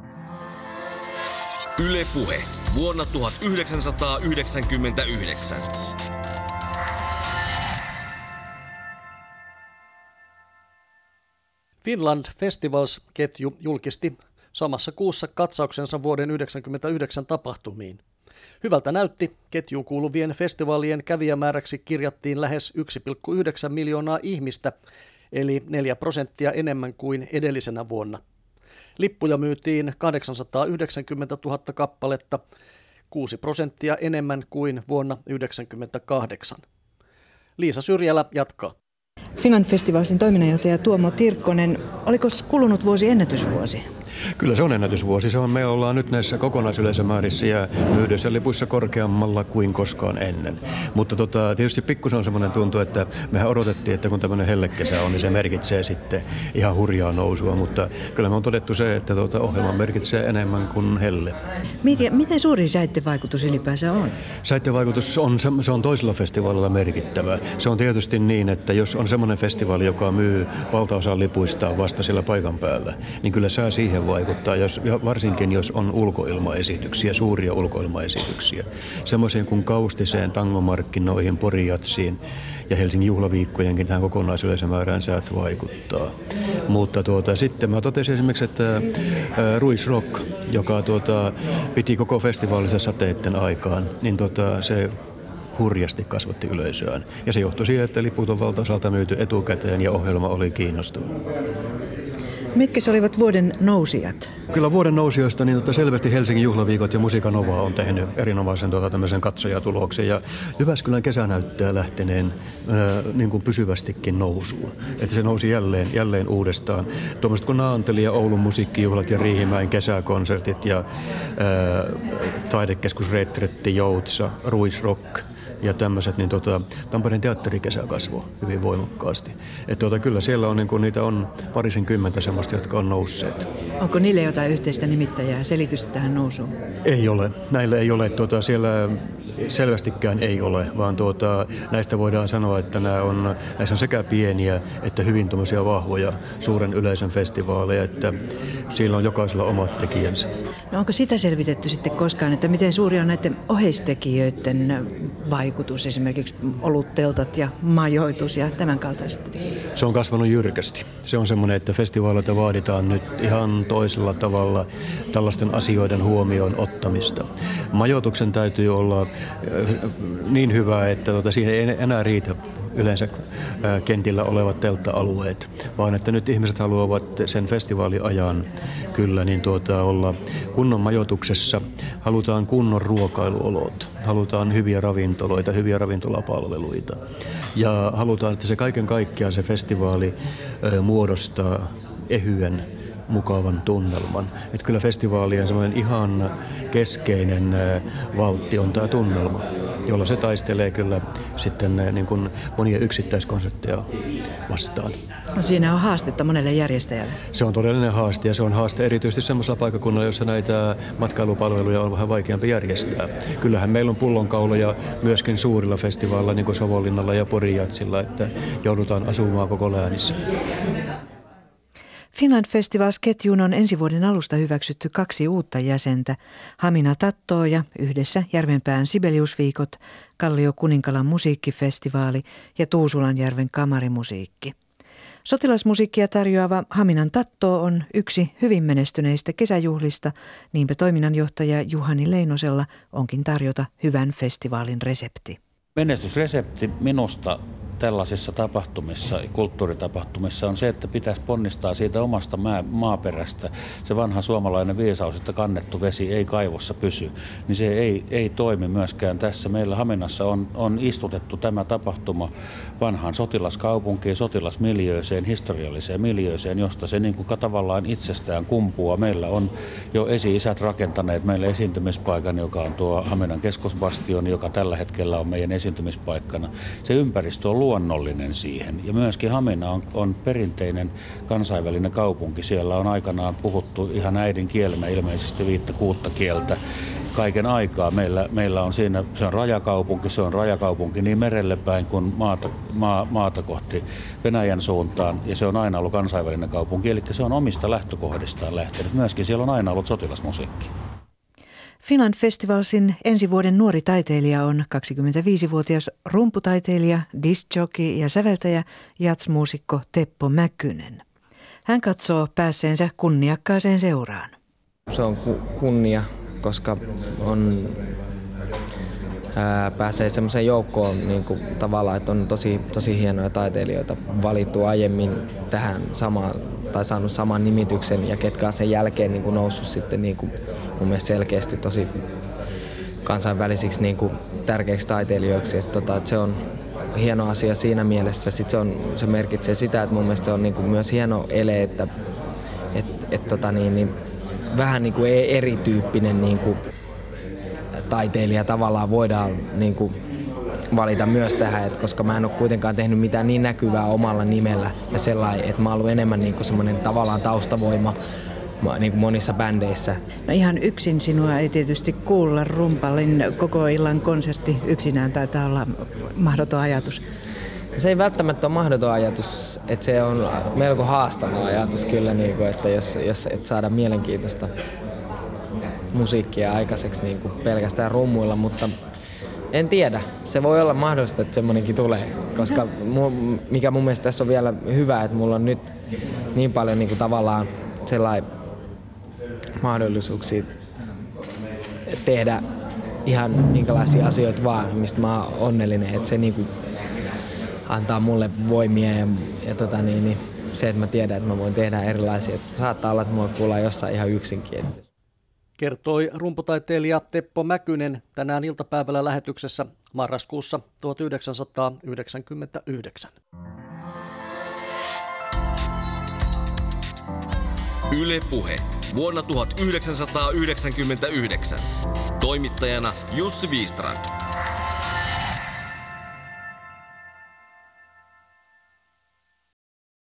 B: Yle Puhe vuonna 1999.
C: Finland Festivals-ketju julkisti samassa kuussa katsauksensa vuoden 1999 tapahtumiin. Hyvältä näytti, ketjuun kuuluvien festivaalien kävijämääräksi kirjattiin lähes 1,9 miljoonaa ihmistä, eli 4% enemmän kuin edellisenä vuonna. Lippuja myytiin 890 000 kappaletta, 6% enemmän kuin vuonna 1998. Liisa Syrjälä jatkaa.
R: Finland Festivalsin toiminnanjohtaja Tuomo Tirkkonen, oliko kulunut vuosi ennätysvuosi?
S: Kyllä se on ennätysvuosi. Me ollaan nyt näissä kokonaisyleisömäärissä ja myydyissä lipuissa korkeammalla kuin koskaan ennen. Mutta tietysti pikkusen on semmoinen tuntu, että mehän odotettiin, että kun tämmöinen hellekesä on, niin se merkitsee sitten ihan hurjaa nousua. Mutta kyllä me on todettu se, että ohjelma merkitsee enemmän kuin helle.
R: Miten suuri säittevaikutus ylipäänsä on?
S: Säittevaikutus on toisella festivaalilla merkittävä. Se on tietysti niin, että jos on semmoinen festivaali, joka myy valtaosa lipuista vasta sillä paikan päällä, niin kyllä sää siihen vaikuttaa, varsinkin jos on ulkoilmaesityksiä, suuria ulkoilmaesityksiä. Semmoisiin kuin Kaustiseen, Tangomarkkinoihin, Porijatsiin ja Helsingin juhlaviikkojenkin tähän kokonaisyleisömäärään säät vaikuttaa. Mutta sitten mä totesin esimerkiksi, että Ruisrock, joka piti koko festivaalissa sateitten aikaan, niin se hurjasti kasvatti yleisöään. Ja se johtui siihen, että liput on valtaosalta myyty etukäteen ja ohjelma oli kiinnostava.
R: Mitkä olivat vuoden nousijat?
S: Kyllä vuoden nousijoista niin selvästi Helsingin juhlaviikot ja Musiikka Nova on tehnyt erinomaisen tämmöisen katsojatuloksen. Ja Jyväskylän kesä näyttää lähteneen niin kuin pysyvästikin nousuun. Että se nousi jälleen uudestaan. Tuommoiset kuin Naantali ja Oulun musiikkijuhlat ja Riihimäen kesäkonsertit ja taidekeskus Retretti, Joutsa, Ruisrock ja tämmöiset, niin Tampereen teatterikesä kasvoi hyvin voimakkaasti. Että kyllä siellä on, niin niitä on parisenkymmentä semmoista, jotka on nousseet.
R: Onko niille jotain yhteistä nimittäjää, selitystä tähän nousuun?
S: Ei ole. Näillä ei ole. Siellä selvästikään ei ole, vaan näistä voidaan sanoa, että näissä on sekä pieniä että hyvin tuommoisia vahvoja suuren yleisön festivaaleja, että siellä on jokaisella omat tekijänsä.
R: No onko sitä selvitetty sitten koskaan, että miten suuri on näiden oheistekijöiden vaikutus, esimerkiksi olutteltat ja majoitus ja tämän kaltaiset tekijät?
S: Se on kasvanut jyrkästi. Se on semmoinen, että festivaaleilta vaaditaan nyt ihan toisella tavalla tällaisten asioiden huomioon ottamista. Majoituksen täytyy olla niin hyvä, että siinä ei enää riitä yleensä kentillä olevat teltta-alueet, vaan että nyt ihmiset haluavat sen festivaaliajan kyllä niin olla kunnon majoituksessa, halutaan kunnon ruokailuolot, halutaan hyviä ravintoloita, hyviä ravintolapalveluita ja halutaan, että se kaiken kaikkiaan se festivaali muodostaa ehyen mukavan tunnelman. Että kyllä festivaalien semmoinen ihan keskeinen valtti on tämä tunnelma, jolla se taistelee kyllä sitten niin kuin monia yksittäiskonsertteja vastaan.
R: No siinä on haastetta monelle järjestäjälle.
S: Se on todellinen haaste ja se on haaste erityisesti semmoisella paikkakunnalla, jossa näitä matkailupalveluja on vähän vaikeampi järjestää. Kyllähän meillä on pullonkauloja myöskin suurilla festivaaleilla, niin kuin Savonlinnalla ja Porijatsilla, että joudutaan asumaan koko läänissä.
R: Finland Festivals-ketjuun on ensi vuoden alusta hyväksytty 2 uutta jäsentä, Hamina Tattoo ja yhdessä Järvenpään Sibeliusviikot, Kallio Kuninkalan musiikkifestivaali ja Tuusulanjärven kamarimusiikki. Sotilasmusiikkia tarjoava Haminan Tattoo on yksi hyvin menestyneistä kesäjuhlista, niinpä toiminnanjohtaja Juhani Leinosella onkin tarjota hyvän festivaalin resepti.
T: Menestysresepti minusta tällaisissa tapahtumissa, kulttuuritapahtumissa on se, että pitäisi ponnistaa siitä omasta maaperästä. Se vanha suomalainen viisaus, että kannettu vesi ei kaivossa pysy, niin se ei toimi myöskään tässä. Meillä Haminassa on istutettu tämä tapahtuma vanhaan sotilaskaupunkiin, sotilasmiljööseen, historialliseen miljööseen, josta se niin kuin tavallaan itsestään kumpuaa. Meillä on jo esi-isät rakentaneet meille esiintymispaikan, joka on tuo Haminan keskusbastion, joka tällä hetkellä on meidän esiintymispaikkana. Se ympäristö on luonnollinen siihen. Ja myöskin Hamina on perinteinen kansainvälinen kaupunki. Siellä on aikanaan puhuttu ihan äidinkielenä ilmeisesti 5-6 kieltä kaiken aikaa. Meillä on siinä, se on rajakaupunki niin merelle päin kuin maata kohti Venäjän suuntaan. Ja se on aina ollut kansainvälinen kaupunki, eli se on omista lähtökohdistaan lähtenyt. Myöskin siellä on aina ollut sotilasmusiikki.
R: Finland Festivalsin ensi vuoden nuori taiteilija on 25-vuotias rumputaiteilija, discjockey ja säveltäjä, jazzmuusikko Teppo Mäkynen. Hän katsoo päässeensä kunniakkaaseen seuraan.
U: Se on kunnia, koska pääsee semmoiseen joukkoon niin kuin tavallaan, että on tosi hienoja taiteilijoita valittu aiemmin tähän samaan tai saanut saman nimityksen ja ketkä on sen jälkeen niin kuin noussut sitten niin kuin mun mielestä selkeästi tosi kansainvälisiksi niin kuin tärkeiksi taiteilijoiksi. Että se on hieno asia siinä mielessä. Sitten se merkitsee sitä, että mun mielestä se on niin kuin myös hieno ele, että vähän niin kuin erityyppinen niin kuin taiteilija tavallaan voidaan niin kuin valita myös tähän, että koska mä en ole kuitenkaan tehnyt mitään niin näkyvää omalla nimellä ja sellainen, että mä oon ollut enemmän niin kuin semmoinen tavallaan taustavoima niin kuin monissa bändeissä.
R: No ihan yksin sinua ei tietysti kuulla. Rumpalin koko illan konsertti yksinään taitaa olla mahdoton ajatus.
U: Se ei välttämättä ole mahdoton ajatus, että se on melko haastava ajatus kyllä, niin kuin, että jos et saada mielenkiintoista musiikkia aikaiseksi niin kuin pelkästään rummuilla, mutta en tiedä. Se voi olla mahdollista, että semmoinenkin tulee, koska mikä mun mielestä tässä on vielä hyvä, että mulla on nyt niin paljon niin kuin tavallaan sellainen mahdollisuuksia tehdä ihan minkälaisia asioita vaan, mistä mä oon onnellinen, että se niin kuin antaa mulle voimia ja se, että mä tiedän, että mä voin tehdä erilaisia. Saattaa olla, että mua kuullaan jossain ihan yksinkin.
C: Kertoi rumputaiteilija Teppo Mäkynen tänään iltapäivällä lähetyksessä marraskuussa 1999.
B: Yle Puhe. Vuonna 1999. Toimittajana Jussi Viistrand.